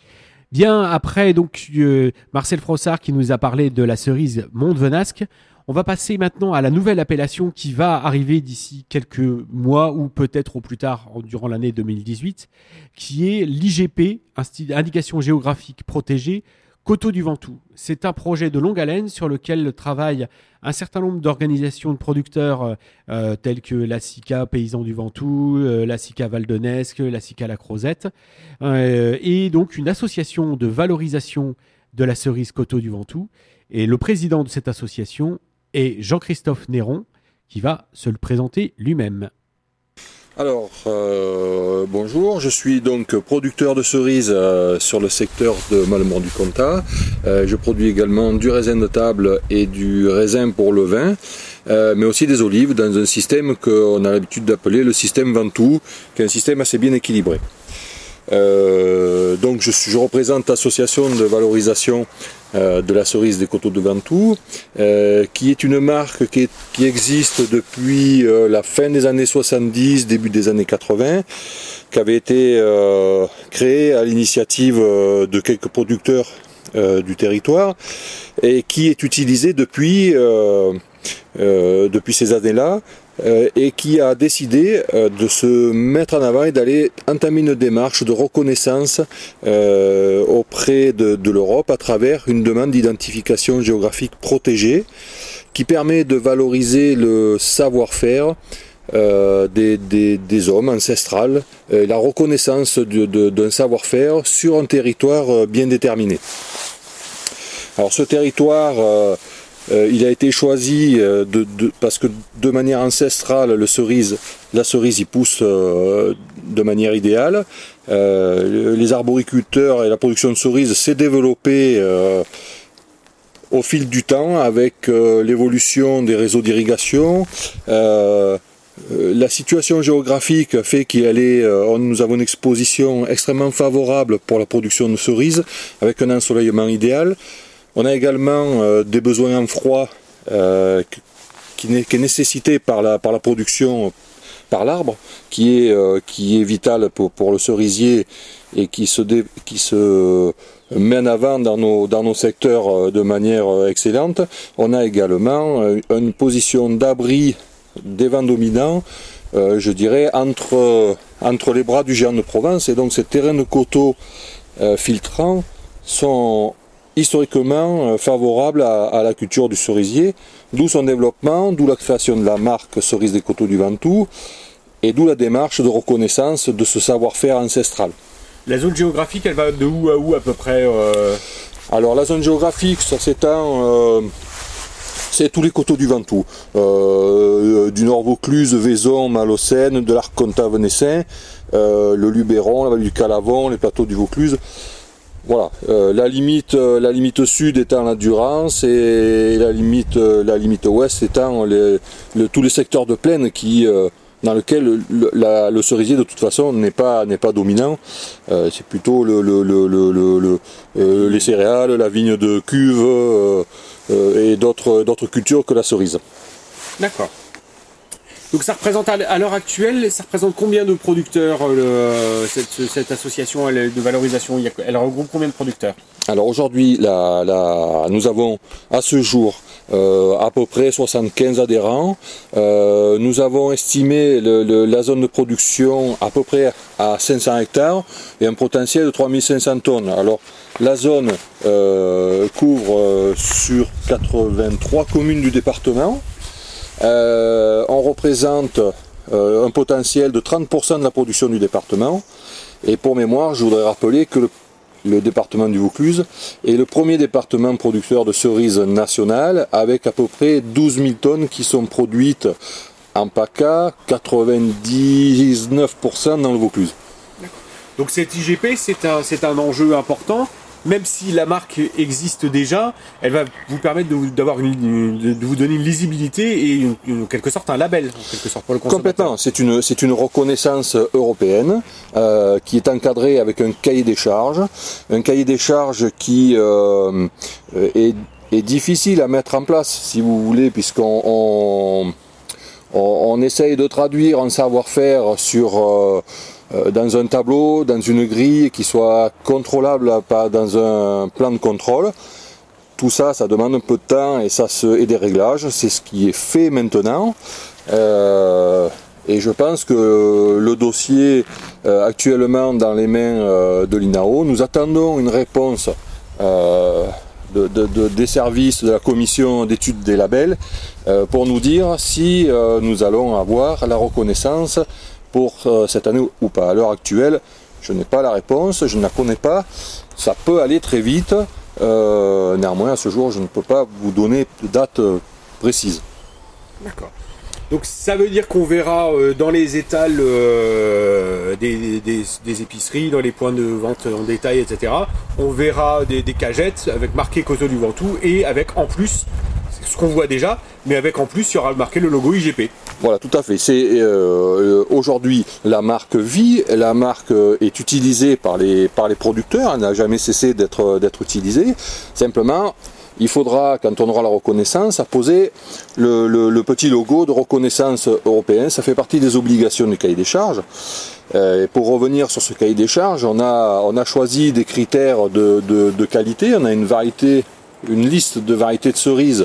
Bien, après donc euh, Marcel Frossard qui nous a parlé de la cerise Monte Venasque, on On va passer maintenant à la nouvelle appellation qui va arriver d'ici quelques mois ou peut-être au plus tard durant l'année deux mille dix-huit, qui est l'I G P, Indication géographique protégée, Coteaux du Ventoux. C'est un projet de longue haleine sur lequel travaillent un certain nombre d'organisations de producteurs euh, tels que la SICA Paysans du Ventoux, euh, la SICA Val de Nesque, la SICA La Crozette, euh, et donc une association de valorisation de la cerise Coteaux du Ventoux. Et le président de cette association est Jean-Christophe Néron, qui va se le présenter lui-même. Alors, euh, bonjour, je suis donc producteur de cerises euh, sur le secteur de Malemort-du-Comtat. Euh, je produis également du raisin de table et du raisin pour le vin, euh, mais aussi des olives dans un système qu'on a l'habitude d'appeler le système Ventoux, qui est un système assez bien équilibré. Euh, donc je, suis, je représente l'association de valorisation euh, de la cerise des Coteaux de Ventoux, euh, qui est une marque qui, est, qui existe depuis euh, la fin des années soixante-dix, début des années quatre-vingts, qui avait été euh, créée à l'initiative euh, de quelques producteurs euh, du territoire et qui est utilisée depuis, euh, euh, depuis ces années-là. Euh, et qui a décidé euh, de se mettre en avant et d'aller entamer une démarche de reconnaissance euh, auprès de, de l'Europe à travers une demande d'identification géographique protégée qui permet de valoriser le savoir-faire euh, des, des, des hommes ancestrales, euh, la reconnaissance de, de, d'un savoir-faire sur un territoire euh, bien déterminé. Alors ce territoire euh, Euh, il a été choisi euh, de, de, parce que de manière ancestrale, le cerise, la cerise y pousse euh, de manière idéale. Euh, les arboriculteurs et la production de cerises s'est développée euh, au fil du temps avec euh, l'évolution des réseaux d'irrigation. Euh, la situation géographique fait qu'il est, euh, nous avons une exposition extrêmement favorable pour la production de cerises avec un ensoleillement idéal. On a également euh, des besoins en froid euh, qui, n'est, qui est nécessité par la, par la production par l'arbre, qui est, euh, qui est vital pour, pour le cerisier et qui se, dé, qui se met en avant dans nos, dans nos secteurs de manière excellente. On a également une position d'abri des vents dominants, euh, je dirais, entre, entre les bras du géant de Provence, et donc ces terrains de coteaux euh, filtrants sont historiquement favorable à, à la culture du cerisier, d'où son développement, d'où la création de la marque Cerise des Coteaux du Ventoux, et d'où la démarche de reconnaissance de ce savoir-faire ancestral. La zone géographique, elle va de où à où à peu près euh... Alors la zone géographique, ça s'étend, euh, c'est tous les coteaux du Ventoux, euh, du Nord Vaucluse, Vaison, Malocène, de l'Arc-Comtat Venessin, euh, le Luberon, la vallée du Calavon, les plateaux du Vaucluse. Voilà, euh, la limite, euh, la limite sud étant la Durance et la limite, euh, la limite ouest étant les, le, tous les secteurs de plaine qui, euh, dans lesquels le, la, le cerisier de toute façon n'est pas, n'est pas dominant. Euh, c'est plutôt le, le, le, le, le, le euh, les céréales, la vigne de cuve euh, euh, et d'autres, d'autres cultures que la cerise. D'accord. Donc ça représente à l'heure actuelle, ça représente combien de producteurs, euh, cette, cette association de valorisation, elle regroupe combien de producteurs? Alors aujourd'hui, la, la, nous avons à ce jour euh, à peu près soixante-quinze adhérents. Euh, nous avons estimé le, le, la zone de production à peu près à cinq cents hectares et un potentiel de trois mille cinq cents tonnes. Alors la zone euh, couvre euh, sur quatre-vingt-trois communes du département. Euh, on représente euh, un potentiel de trente pour cent de la production du département. Et pour mémoire, je voudrais rappeler que le, le département du Vaucluse est le premier département producteur de cerises nationales, avec à peu près douze mille tonnes qui sont produites en PACA, quatre-vingt-dix-neuf pour cent dans le Vaucluse. Donc cette I G P, c'est un, c'est un enjeu important. Même si la marque existe déjà, elle va vous permettre de vous, d'avoir une, de vous donner une lisibilité et une, une, en quelque sorte un label, en quelque sorte pour le consommateur. Complètement, c'est une, c'est une reconnaissance européenne euh, qui est encadrée avec un cahier des charges, un cahier des charges qui euh, est, est difficile à mettre en place, si vous voulez, puisqu'on on, on, on essaye de traduire un savoir-faire sur euh, dans un tableau, dans une grille qui soit contrôlable pas dans un plan de contrôle. tout ça, ça demande un peu de temps et, ça se, et des réglages. C'est ce qui est fait maintenant. Euh, et je pense que le dossier euh, actuellement dans les mains euh, de l'I N A O, nous attendons une réponse euh, de, de, de, des services de la commission d'études des labels euh, pour nous dire si euh, nous allons avoir la reconnaissance pour euh, cette année ou pas. À l'heure actuelle, je n'ai pas la réponse, je ne la connais pas. Ça peut aller très vite. Euh, néanmoins, à ce jour, je ne peux pas vous donner de date euh, précise. D'accord. Donc ça veut dire qu'on verra euh, dans les étals euh, des, des, des épiceries, dans les points de vente en détail, et cetera. On verra des, des cagettes avec marqué Coteaux du Ventoux et avec en plus, ce qu'on voit déjà, mais avec en plus, il y aura marqué le logo I G P. Voilà, tout à fait. C'est euh, aujourd'hui la marque vit, la marque est utilisée par les par les producteurs, elle n'a jamais cessé d'être d'être utilisée. Simplement, il faudra, quand on aura la reconnaissance, apposer le, le, le petit logo de reconnaissance européen. Ça fait partie des obligations du cahier des charges. Euh, et pour revenir sur ce cahier des charges, on a on a choisi des critères de, de, de qualité. On a une variété, une liste de variétés de cerises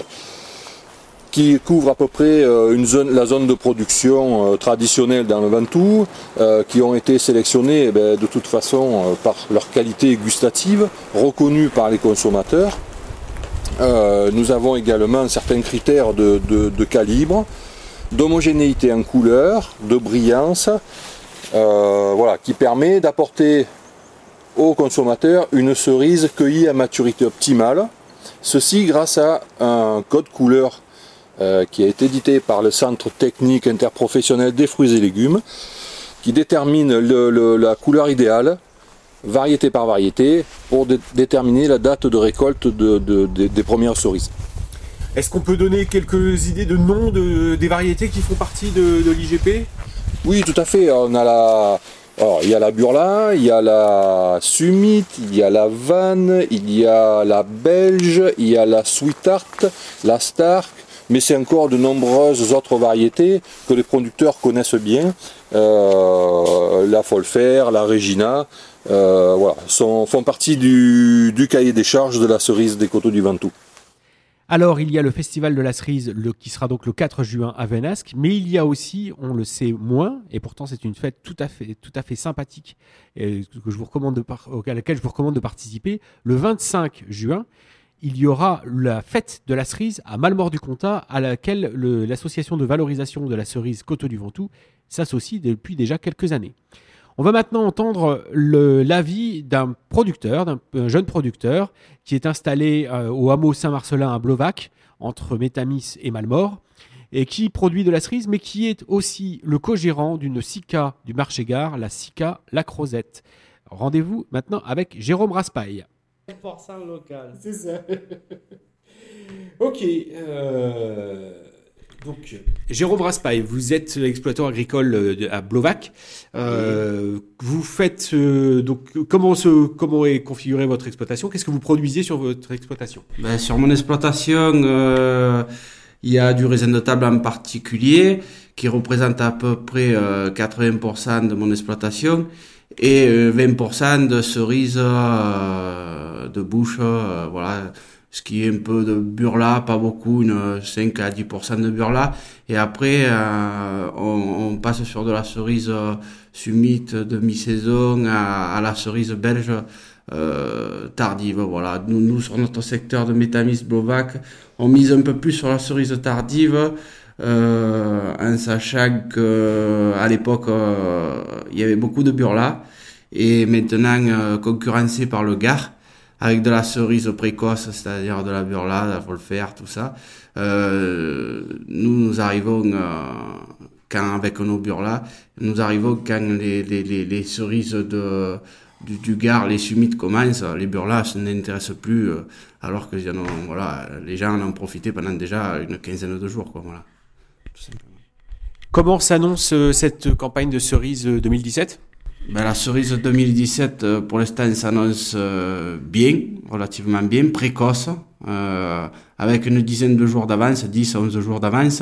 qui couvre à peu près une zone, la zone de production euh, traditionnelle dans le Ventoux, euh, qui ont été sélectionnées eh bien, de toute façon euh, par leur qualité gustative, reconnue par les consommateurs. Euh, nous avons également certains critères de, de, de calibre, d'homogénéité en couleur, de brillance, euh, voilà, qui permet d'apporter aux consommateurs une cerise cueillie à maturité optimale. Ceci grâce à un code couleur Euh, qui a été édité par le Centre technique interprofessionnel des fruits et légumes, qui détermine le, le, la couleur idéale, variété par variété, pour dé déterminer la date de récolte de, de, de, des premières cerises. Est-ce qu'on peut donner quelques idées de noms de, des variétés qui font partie de, de l'I G P? Oui, tout à fait. On a la... Alors, il y a la Burla, il y a la Summit, il y a la Vanne, il y a la Belge, il y a la Sweetheart, la Stark, mais c'est encore de nombreuses autres variétés que les producteurs connaissent bien. Euh, la Folfer, la Regina, euh, voilà, sont, font partie du, du cahier des charges de la cerise des Coteaux du Ventoux. Alors, il y a le Festival de la cerise le, qui sera donc le quatre juin à Venasque, mais il y a aussi, on le sait moins, et pourtant c'est une fête tout à fait, tout à fait sympathique et que je vous recommande de par, à laquelle je vous recommande de participer. Le vingt-cinq juin, il y aura la fête de la cerise à Malmort-du-Comtat, à laquelle le, l'association de valorisation de la cerise Coteaux du Ventoux s'associe depuis déjà quelques années. On va maintenant entendre le, l'avis d'un producteur, d'un jeune producteur qui est installé euh, au hameau Saint-Marcelin à Blovac, entre Métamis et Malmort, et qui produit de la cerise, mais qui est aussi le co-gérant d'une SICA du marché-gare, la SICA La Crozette. Rendez-vous maintenant avec Jérôme Raspail. cent pour cent local. C'est ça. Ok. Euh... Donc, Jérôme Raspail, vous êtes exploitant agricole à Blovac. Euh, oui. Vous faites euh, donc comment se comment est configurée votre exploitation? Qu'est-ce que vous produisez sur votre exploitation? Ben, sur mon exploitation, euh, il y a du raisin de table en particulier qui représente à peu près euh, quatre-vingts pour cent de mon exploitation et euh, vingt pour cent de cerises euh, de bouche, euh, voilà. Ce qui est un peu de burla, pas beaucoup, une cinq à dix pour cent de burla. Et après, euh, on, on passe sur de la cerise euh, Summit de mi-saison à, à la cerise belge euh, tardive. Voilà. Nous, nous, sur notre secteur de Métamis Blovac, on mise un peu plus sur la cerise tardive, euh, en sachant que à l'époque, euh, il y avait beaucoup de burla. Et maintenant, euh, concurrencé par le Gard, avec de la cerise précoce, c'est-à-dire de la burla, de la Folfer, tout ça. Euh, nous, nous arrivons, euh, quand, avec nos burlas, nous arrivons quand les, les, les, les cerises de, du, du Gard, les Summit commencent, les burlas, ça n'intéresse plus, euh, alors que, voilà, les gens en ont profité pendant déjà une quinzaine de jours, quoi, voilà. Tout simplement. Comment s'annonce euh, cette campagne de cerises deux mille dix-sept? Ben, la cerise deux mille dix-sept, pour l'instant, s'annonce euh, bien, relativement bien, précoce, euh, avec une dizaine de jours d'avance, dix à onze jours d'avance.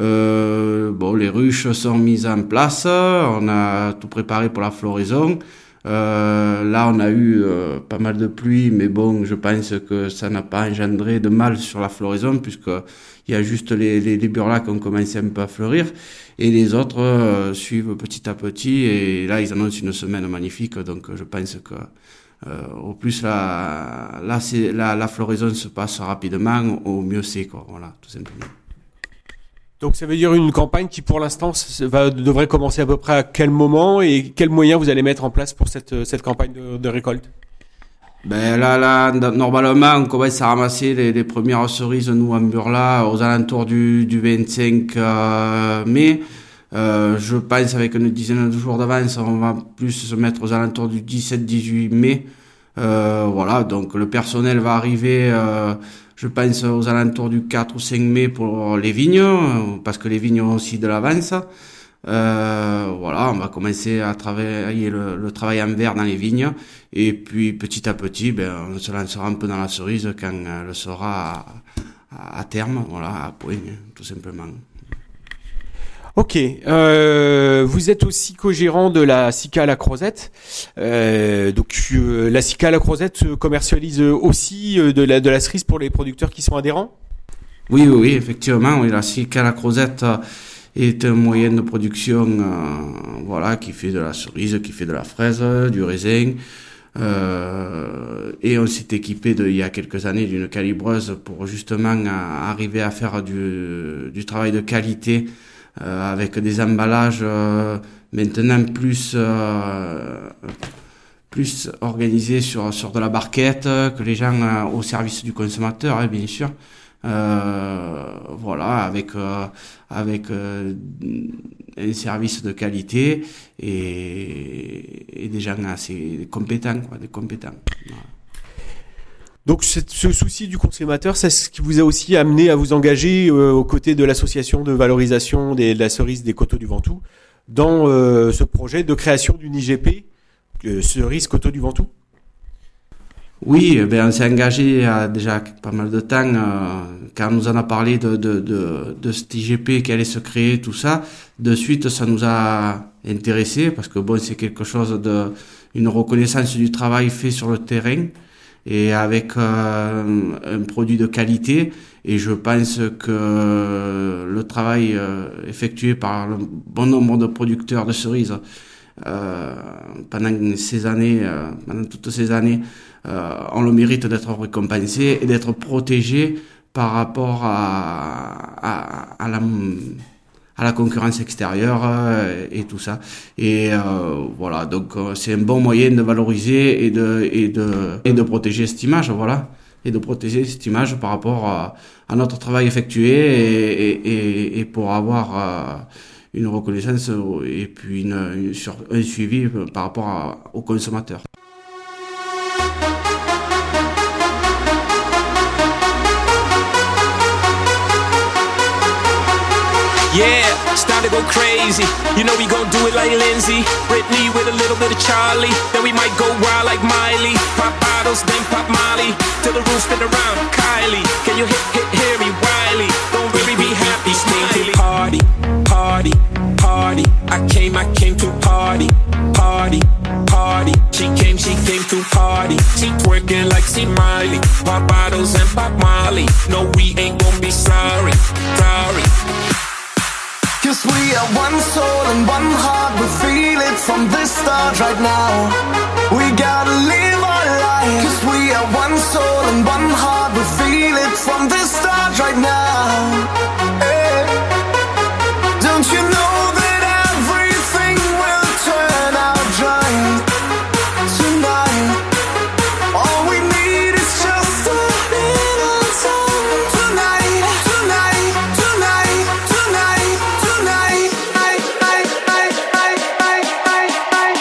Euh, bon, les ruches sont mises en place, on a tout préparé pour la floraison. Euh, là, on a eu euh, pas mal de pluie, mais bon, je pense que ça n'a pas engendré de mal sur la floraison, puisque il y a juste les, les, les burlas qui ont commencé un peu à fleurir, et les autres euh, suivent petit à petit, et là, ils annoncent une semaine magnifique, donc je pense que euh, au plus la, la, la, la floraison se passe rapidement, au mieux c'est, quoi, voilà, tout simplement. Donc ça veut dire une campagne qui pour l'instant va, devrait commencer à peu près à quel moment et quels moyens vous allez mettre en place pour cette, cette campagne de, de récolte? Ben là, là, normalement, on commence à ramasser les, les premières cerises, nous, en Burla, aux alentours du, du vingt-cinq mai. Euh, je pense avec une dizaine de jours d'avance, on va plus se mettre aux alentours du dix-sept dix-huit mai. Euh, voilà, donc le personnel va arriver... Euh, Je pense aux alentours du quatre ou cinq mai pour les vignes, parce que les vignes ont aussi de l'avance. Euh, voilà, on va commencer à travailler le, le travail en verre dans les vignes. Et puis, petit à petit, ben, on se lancera un peu dans la cerise quand elle sera à, à terme, voilà, à point, tout simplement. Ok, euh, vous êtes aussi co-gérant de la SICA à la Crozette. Euh, donc euh, la SICA à la Crozette commercialise aussi euh, de la de la cerise pour les producteurs qui sont adhérents. Oui, oui, oui, effectivement, oui, la SICA à la Crozette est un moyen de production, euh, voilà, qui fait de la cerise, qui fait de la fraise, du raisin. Euh, et on s'est équipé de, il y a quelques années d'une calibreuse pour justement à, arriver à faire du, du travail de qualité. Euh, avec des emballages euh, maintenant plus euh, plus organisés sur sur de la barquette, que les gens euh, au service du consommateur, hein, bien sûr. Euh, voilà, avec euh, avec euh, un service de qualité et, et des gens assez compétents, quoi, des compétents. Voilà. Donc ce souci du consommateur, c'est ce qui vous a aussi amené à vous engager euh, aux côtés de l'association de valorisation des, de la cerise des Coteaux du Ventoux dans euh, ce projet de création d'une I G P, euh, cerise Coteaux du Ventoux. Oui, ben on s'est engagé il y a déjà pas mal de temps euh, quand on nous en a parlé de de de, de cette I G P qui allait se créer, tout ça. De suite, ça nous a intéressé parce que bon, c'est quelque chose de une reconnaissance du travail fait sur le terrain. Et avec euh, un produit de qualité, et je pense que le travail euh, effectué par le bon nombre de producteurs de cerises euh, pendant ces années, euh, pendant toutes ces années, euh, ont le mérite d'être récompensés et d'être protégés par rapport à, à, à la à la concurrence extérieure euh, et tout ça. Et euh, voilà, donc euh, c'est un bon moyen de valoriser et de et de et de protéger cette image, voilà, et de protéger cette image par rapport à, à notre travail effectué et et, et pour avoir euh, une reconnaissance et puis une, une sur un suivi par rapport à, aux consommateurs. Yeah, it's time to go crazy. You know we gon' do it like Lindsay, Britney with a little bit of Charlie. Then we might go wild like Miley. Pop bottles, then pop Molly, till the roof spin around. Kylie, can you hit, hit, hear me? Wiley, don't really be happy, smiley. Party, party, party. I came, I came to party, party, party. She came, she came to party. She twerking like she Miley. Pop bottles and pop Molly. No, we ain't gon' be sorry, sorry. Cause we are one soul and one heart, we feel it from the start right now. We gotta live our life. Cause we are one soul and one heart, we feel it from the start right now. Hey. Don't you know that everything will turn out right tonight? All we need is just a little time tonight, tonight, tonight, tonight, tonight. I, I, I, I, I, I, I,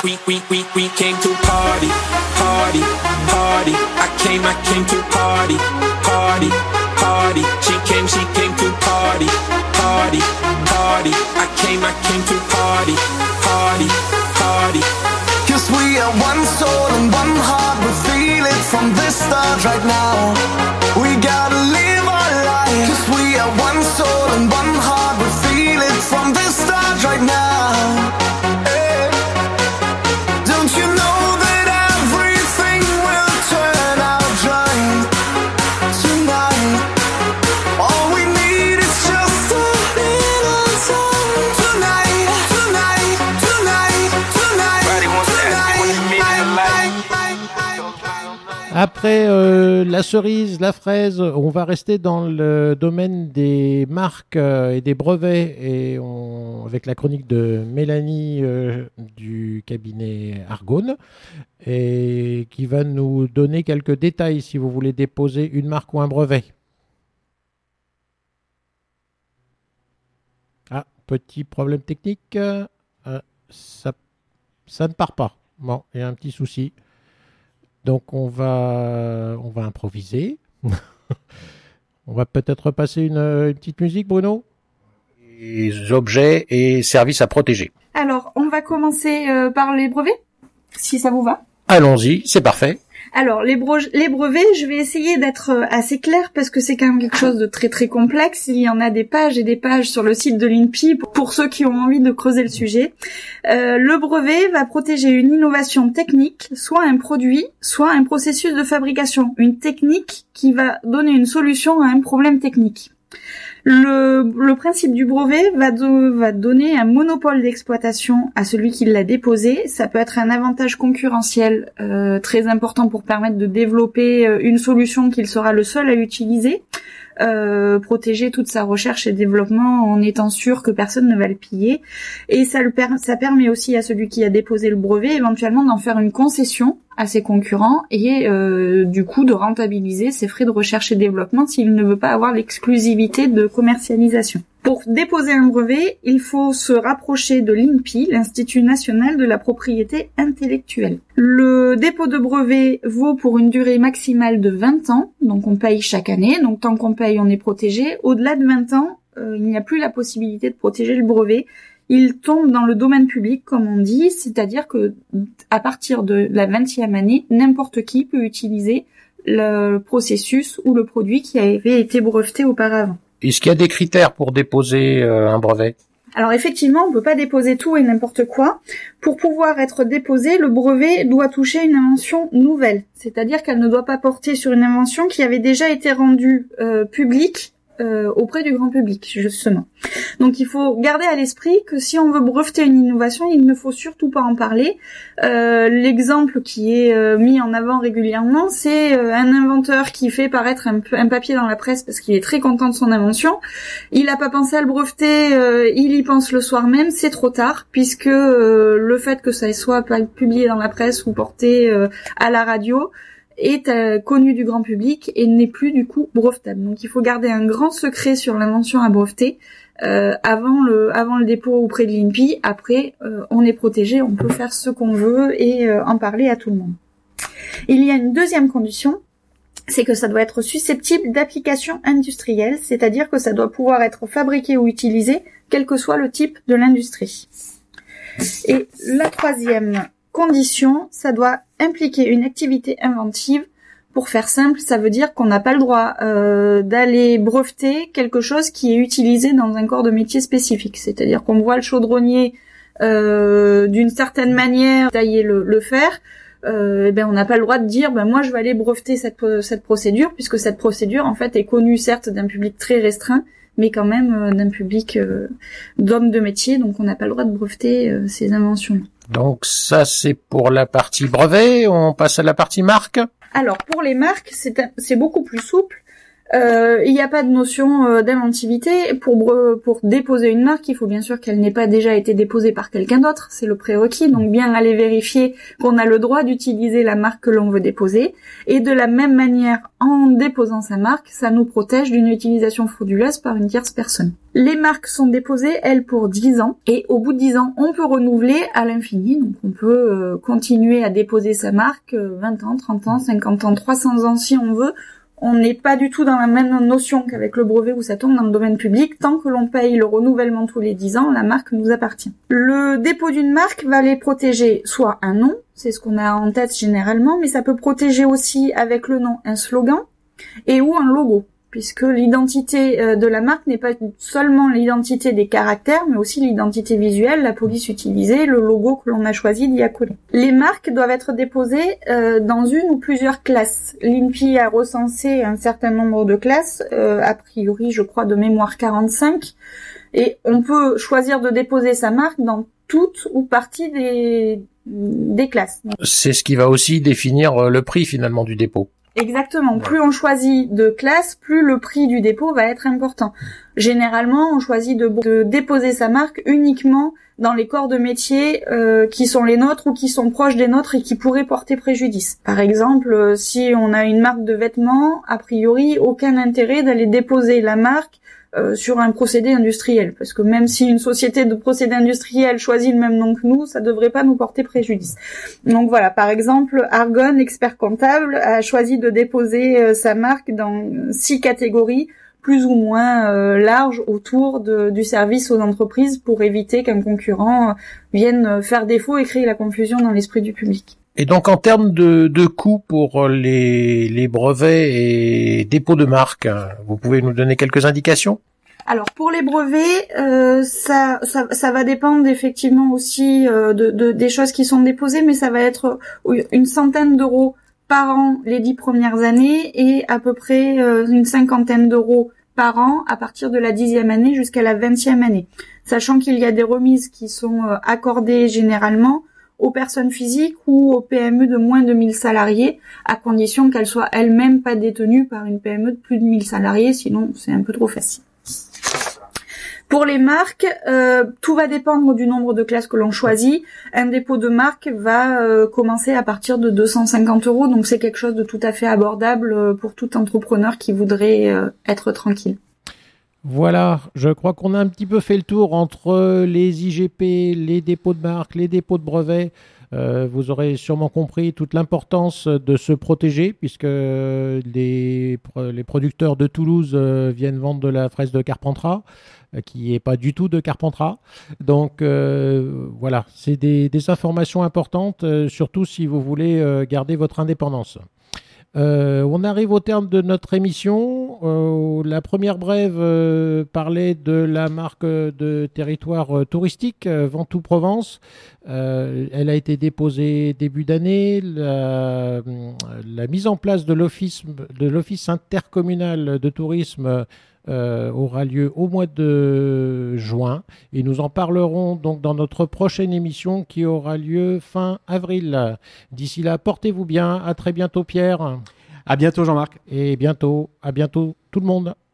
We, we, we, we came to party, party, party. I came, I came to party, party, party. She came, she came to party, party, party. I came, I came to party, party, party. Cause we are one soul and one heart, we feel it from the start right now. We gotta live our life. Cause we are one soul and one heart, we feel it from the start right now. Hey. Don't you know that everything will turn out right tonight? All we need is just a little time. Tonight, tonight, tonight, tonight. Everybody wants that. Wants to meet in the light. Après euh, la cerise, la fraise, on va rester dans le domaine des marques euh, et des brevets, et on, avec la chronique de Mélanie euh, du cabinet Argonne, et qui va nous donner quelques détails si vous voulez déposer une marque ou un brevet. Ah, petit problème technique, euh, ça, ça ne part pas. Bon, il y a un petit souci. Donc on va, on va improviser. On va peut-être passer une, une petite musique, Bruno. Les objets et services à protéger. Alors, on va commencer euh, par les brevets, si ça vous va. Allons-y, c'est parfait. Alors, les, bro- les brevets, je vais essayer d'être euh, assez claire parce que c'est quand même quelque chose de très très complexe. Il y en a des pages et des pages sur le site de l'I N P I pour, pour ceux qui ont envie de creuser le sujet. Euh, le brevet va protéger une innovation technique, soit un produit, soit un processus de fabrication. Une technique qui va donner une solution à un problème technique. Le, le principe du brevet va, do, va donner un monopole d'exploitation à celui qui l'a déposé. Ça peut être un avantage concurrentiel euh, très important pour permettre de développer une solution qu'il sera le seul à utiliser, euh, protéger toute sa recherche et développement en étant sûr que personne ne va le piller. Et ça, le per, ça permet aussi à celui qui a déposé le brevet éventuellement d'en faire une concession à ses concurrents et euh, du coup de rentabiliser ses frais de recherche et développement s'il ne veut pas avoir l'exclusivité de commercialisation. Pour déposer un brevet, il faut se rapprocher de l'I N P I, l'Institut national de la propriété intellectuelle. Le dépôt de brevet vaut pour une durée maximale de vingt ans, donc on paye chaque année, donc tant qu'on paye on est protégé. Au-delà de vingt ans, euh, il n'y a plus la possibilité de protéger le brevet. Il tombe dans le domaine public, comme on dit, c'est-à-dire que à partir de la vingtième année, n'importe qui peut utiliser le processus ou le produit qui avait été breveté auparavant. Est-ce qu'il y a des critères pour déposer euh, un brevet ? Alors effectivement, on peut pas déposer tout et n'importe quoi. Pour pouvoir être déposé, le brevet doit toucher une invention nouvelle, c'est-à-dire qu'elle ne doit pas porter sur une invention qui avait déjà été rendue euh, publique Euh, auprès du grand public, justement. Donc il faut garder à l'esprit que si on veut breveter une innovation, il ne faut surtout pas en parler. Euh, l'exemple qui est euh, mis en avant régulièrement, c'est euh, un inventeur qui fait paraître un, un papier dans la presse parce qu'il est très content de son invention. Il n'a pas pensé à le breveter, euh, il y pense le soir même, c'est trop tard, puisque euh, le fait que ça soit publié dans la presse ou porté euh, à la radio est euh, connu du grand public et n'est plus du coup brevetable. Donc il faut garder un grand secret sur l'invention à breveter euh, avant le avant le dépôt auprès de l'I N P I. Après, euh, on est protégé, on peut faire ce qu'on veut et euh, en parler à tout le monde. Il y a une deuxième condition, c'est que ça doit être susceptible d'application industrielle, c'est-à-dire que ça doit pouvoir être fabriqué ou utilisé, quel que soit le type de l'industrie. Et la troisième condition, ça doit impliquer une activité inventive. Pour faire simple, ça veut dire qu'on n'a pas le droit euh, d'aller breveter quelque chose qui est utilisé dans un corps de métier spécifique. C'est-à-dire qu'on voit le chaudronnier euh, d'une certaine manière tailler le, le fer, euh, eh ben on n'a pas le droit de dire ben moi je vais aller breveter cette, cette procédure, puisque cette procédure en fait est connue certes d'un public très restreint, mais quand même euh, d'un public euh, d'hommes de métier, donc on n'a pas le droit de breveter euh, ces inventions. Donc ça c'est pour la partie brevet, on passe à la partie marque. Alors pour les marques, c'est, un, c'est beaucoup plus souple. Euh, il n'y a pas de notion euh, d'inventivité. Pour pour déposer une marque, il faut bien sûr qu'elle n'ait pas déjà été déposée par quelqu'un d'autre. C'est le prérequis. Donc bien aller vérifier qu'on a le droit d'utiliser la marque que l'on veut déposer. Et de la même manière, en déposant sa marque, ça nous protège d'une utilisation frauduleuse par une tierce personne. Les marques sont déposées, elles, pour dix ans. Et au bout de dix ans, on peut renouveler à l'infini. Donc on peut euh, continuer à déposer sa marque euh, vingt ans, trente ans, cinquante ans, trois cents ans si on veut. On n'est pas du tout dans la même notion qu'avec le brevet où ça tombe dans le domaine public. Tant que l'on paye le renouvellement tous les dix ans, la marque nous appartient. Le dépôt d'une marque va les protéger soit un nom, c'est ce qu'on a en tête généralement, mais ça peut protéger aussi avec le nom un slogan et ou un logo, puisque l'identité de la marque n'est pas seulement l'identité des caractères, mais aussi l'identité visuelle, la police utilisée, le logo que l'on a choisi d'y accoler. Les marques doivent être déposées euh, dans une ou plusieurs classes. L'I N P I a recensé un certain nombre de classes, euh, a priori je crois de mémoire quarante-cinq, et on peut choisir de déposer sa marque dans toute ou partie des, des classes. C'est ce qui va aussi définir le prix finalement du dépôt. Exactement. Plus on choisit de classes, plus le prix du dépôt va être important. Généralement, on choisit de, de déposer sa marque uniquement dans les corps de métier euh, qui sont les nôtres ou qui sont proches des nôtres et qui pourraient porter préjudice. Par exemple, euh, si on a une marque de vêtements, a priori, aucun intérêt d'aller déposer la marque Euh, sur un procédé industriel, parce que même si une société de procédé industriel choisit le même nom que nous, ça devrait pas nous porter préjudice. Donc voilà, par exemple, Argonne, expert comptable, a choisi de déposer euh, sa marque dans six catégories, plus ou moins euh, larges, autour de, du service aux entreprises, pour éviter qu'un concurrent euh, vienne faire défaut et créer la confusion dans l'esprit du public. Et donc en termes de, de coûts pour les, les brevets et dépôts de marque, vous pouvez nous donner quelques indications ? Alors pour les brevets, euh, ça, ça, ça va dépendre effectivement aussi euh, de, de, des choses qui sont déposées, mais ça va être une centaine d'euros par an les dix premières années et à peu près euh, une cinquantaine d'euros par an à partir de la dixième année jusqu'à la vingtième année. Sachant qu'il y a des remises qui sont euh, accordées généralement aux personnes physiques ou aux P M E de moins de mille salariés, à condition qu'elles soient elles-mêmes pas détenues par une P M E de plus de mille salariés, sinon c'est un peu trop facile. Pour les marques, euh, tout va dépendre du nombre de classes que l'on choisit. Un dépôt de marque va euh, commencer à partir de deux cent cinquante euros, donc c'est quelque chose de tout à fait abordable pour tout entrepreneur qui voudrait euh, être tranquille. Voilà, je crois qu'on a un petit peu fait le tour entre les I G P, les dépôts de marque, les dépôts de brevets. Euh, vous aurez sûrement compris toute l'importance de se protéger puisque les, les producteurs de Toulouse euh, viennent vendre de la fraise de Carpentras euh, qui n'est pas du tout de Carpentras. Donc euh, voilà, c'est des, des informations importantes, euh, surtout si vous voulez euh, garder votre indépendance. Euh, on arrive au terme de notre émission. Euh, la première brève euh, parlait de la marque de territoire euh, touristique euh, Ventoux Provence. Euh, elle a été déposée début d'année. La, la mise en place de l'office de l'office intercommunal de tourisme Euh, aura lieu au mois de juin et nous en parlerons donc dans notre prochaine émission qui aura lieu fin avril. D'ici là, portez-vous bien. À très bientôt, Pierre. À bientôt, Jean-Marc. Et bientôt, à bientôt tout le monde.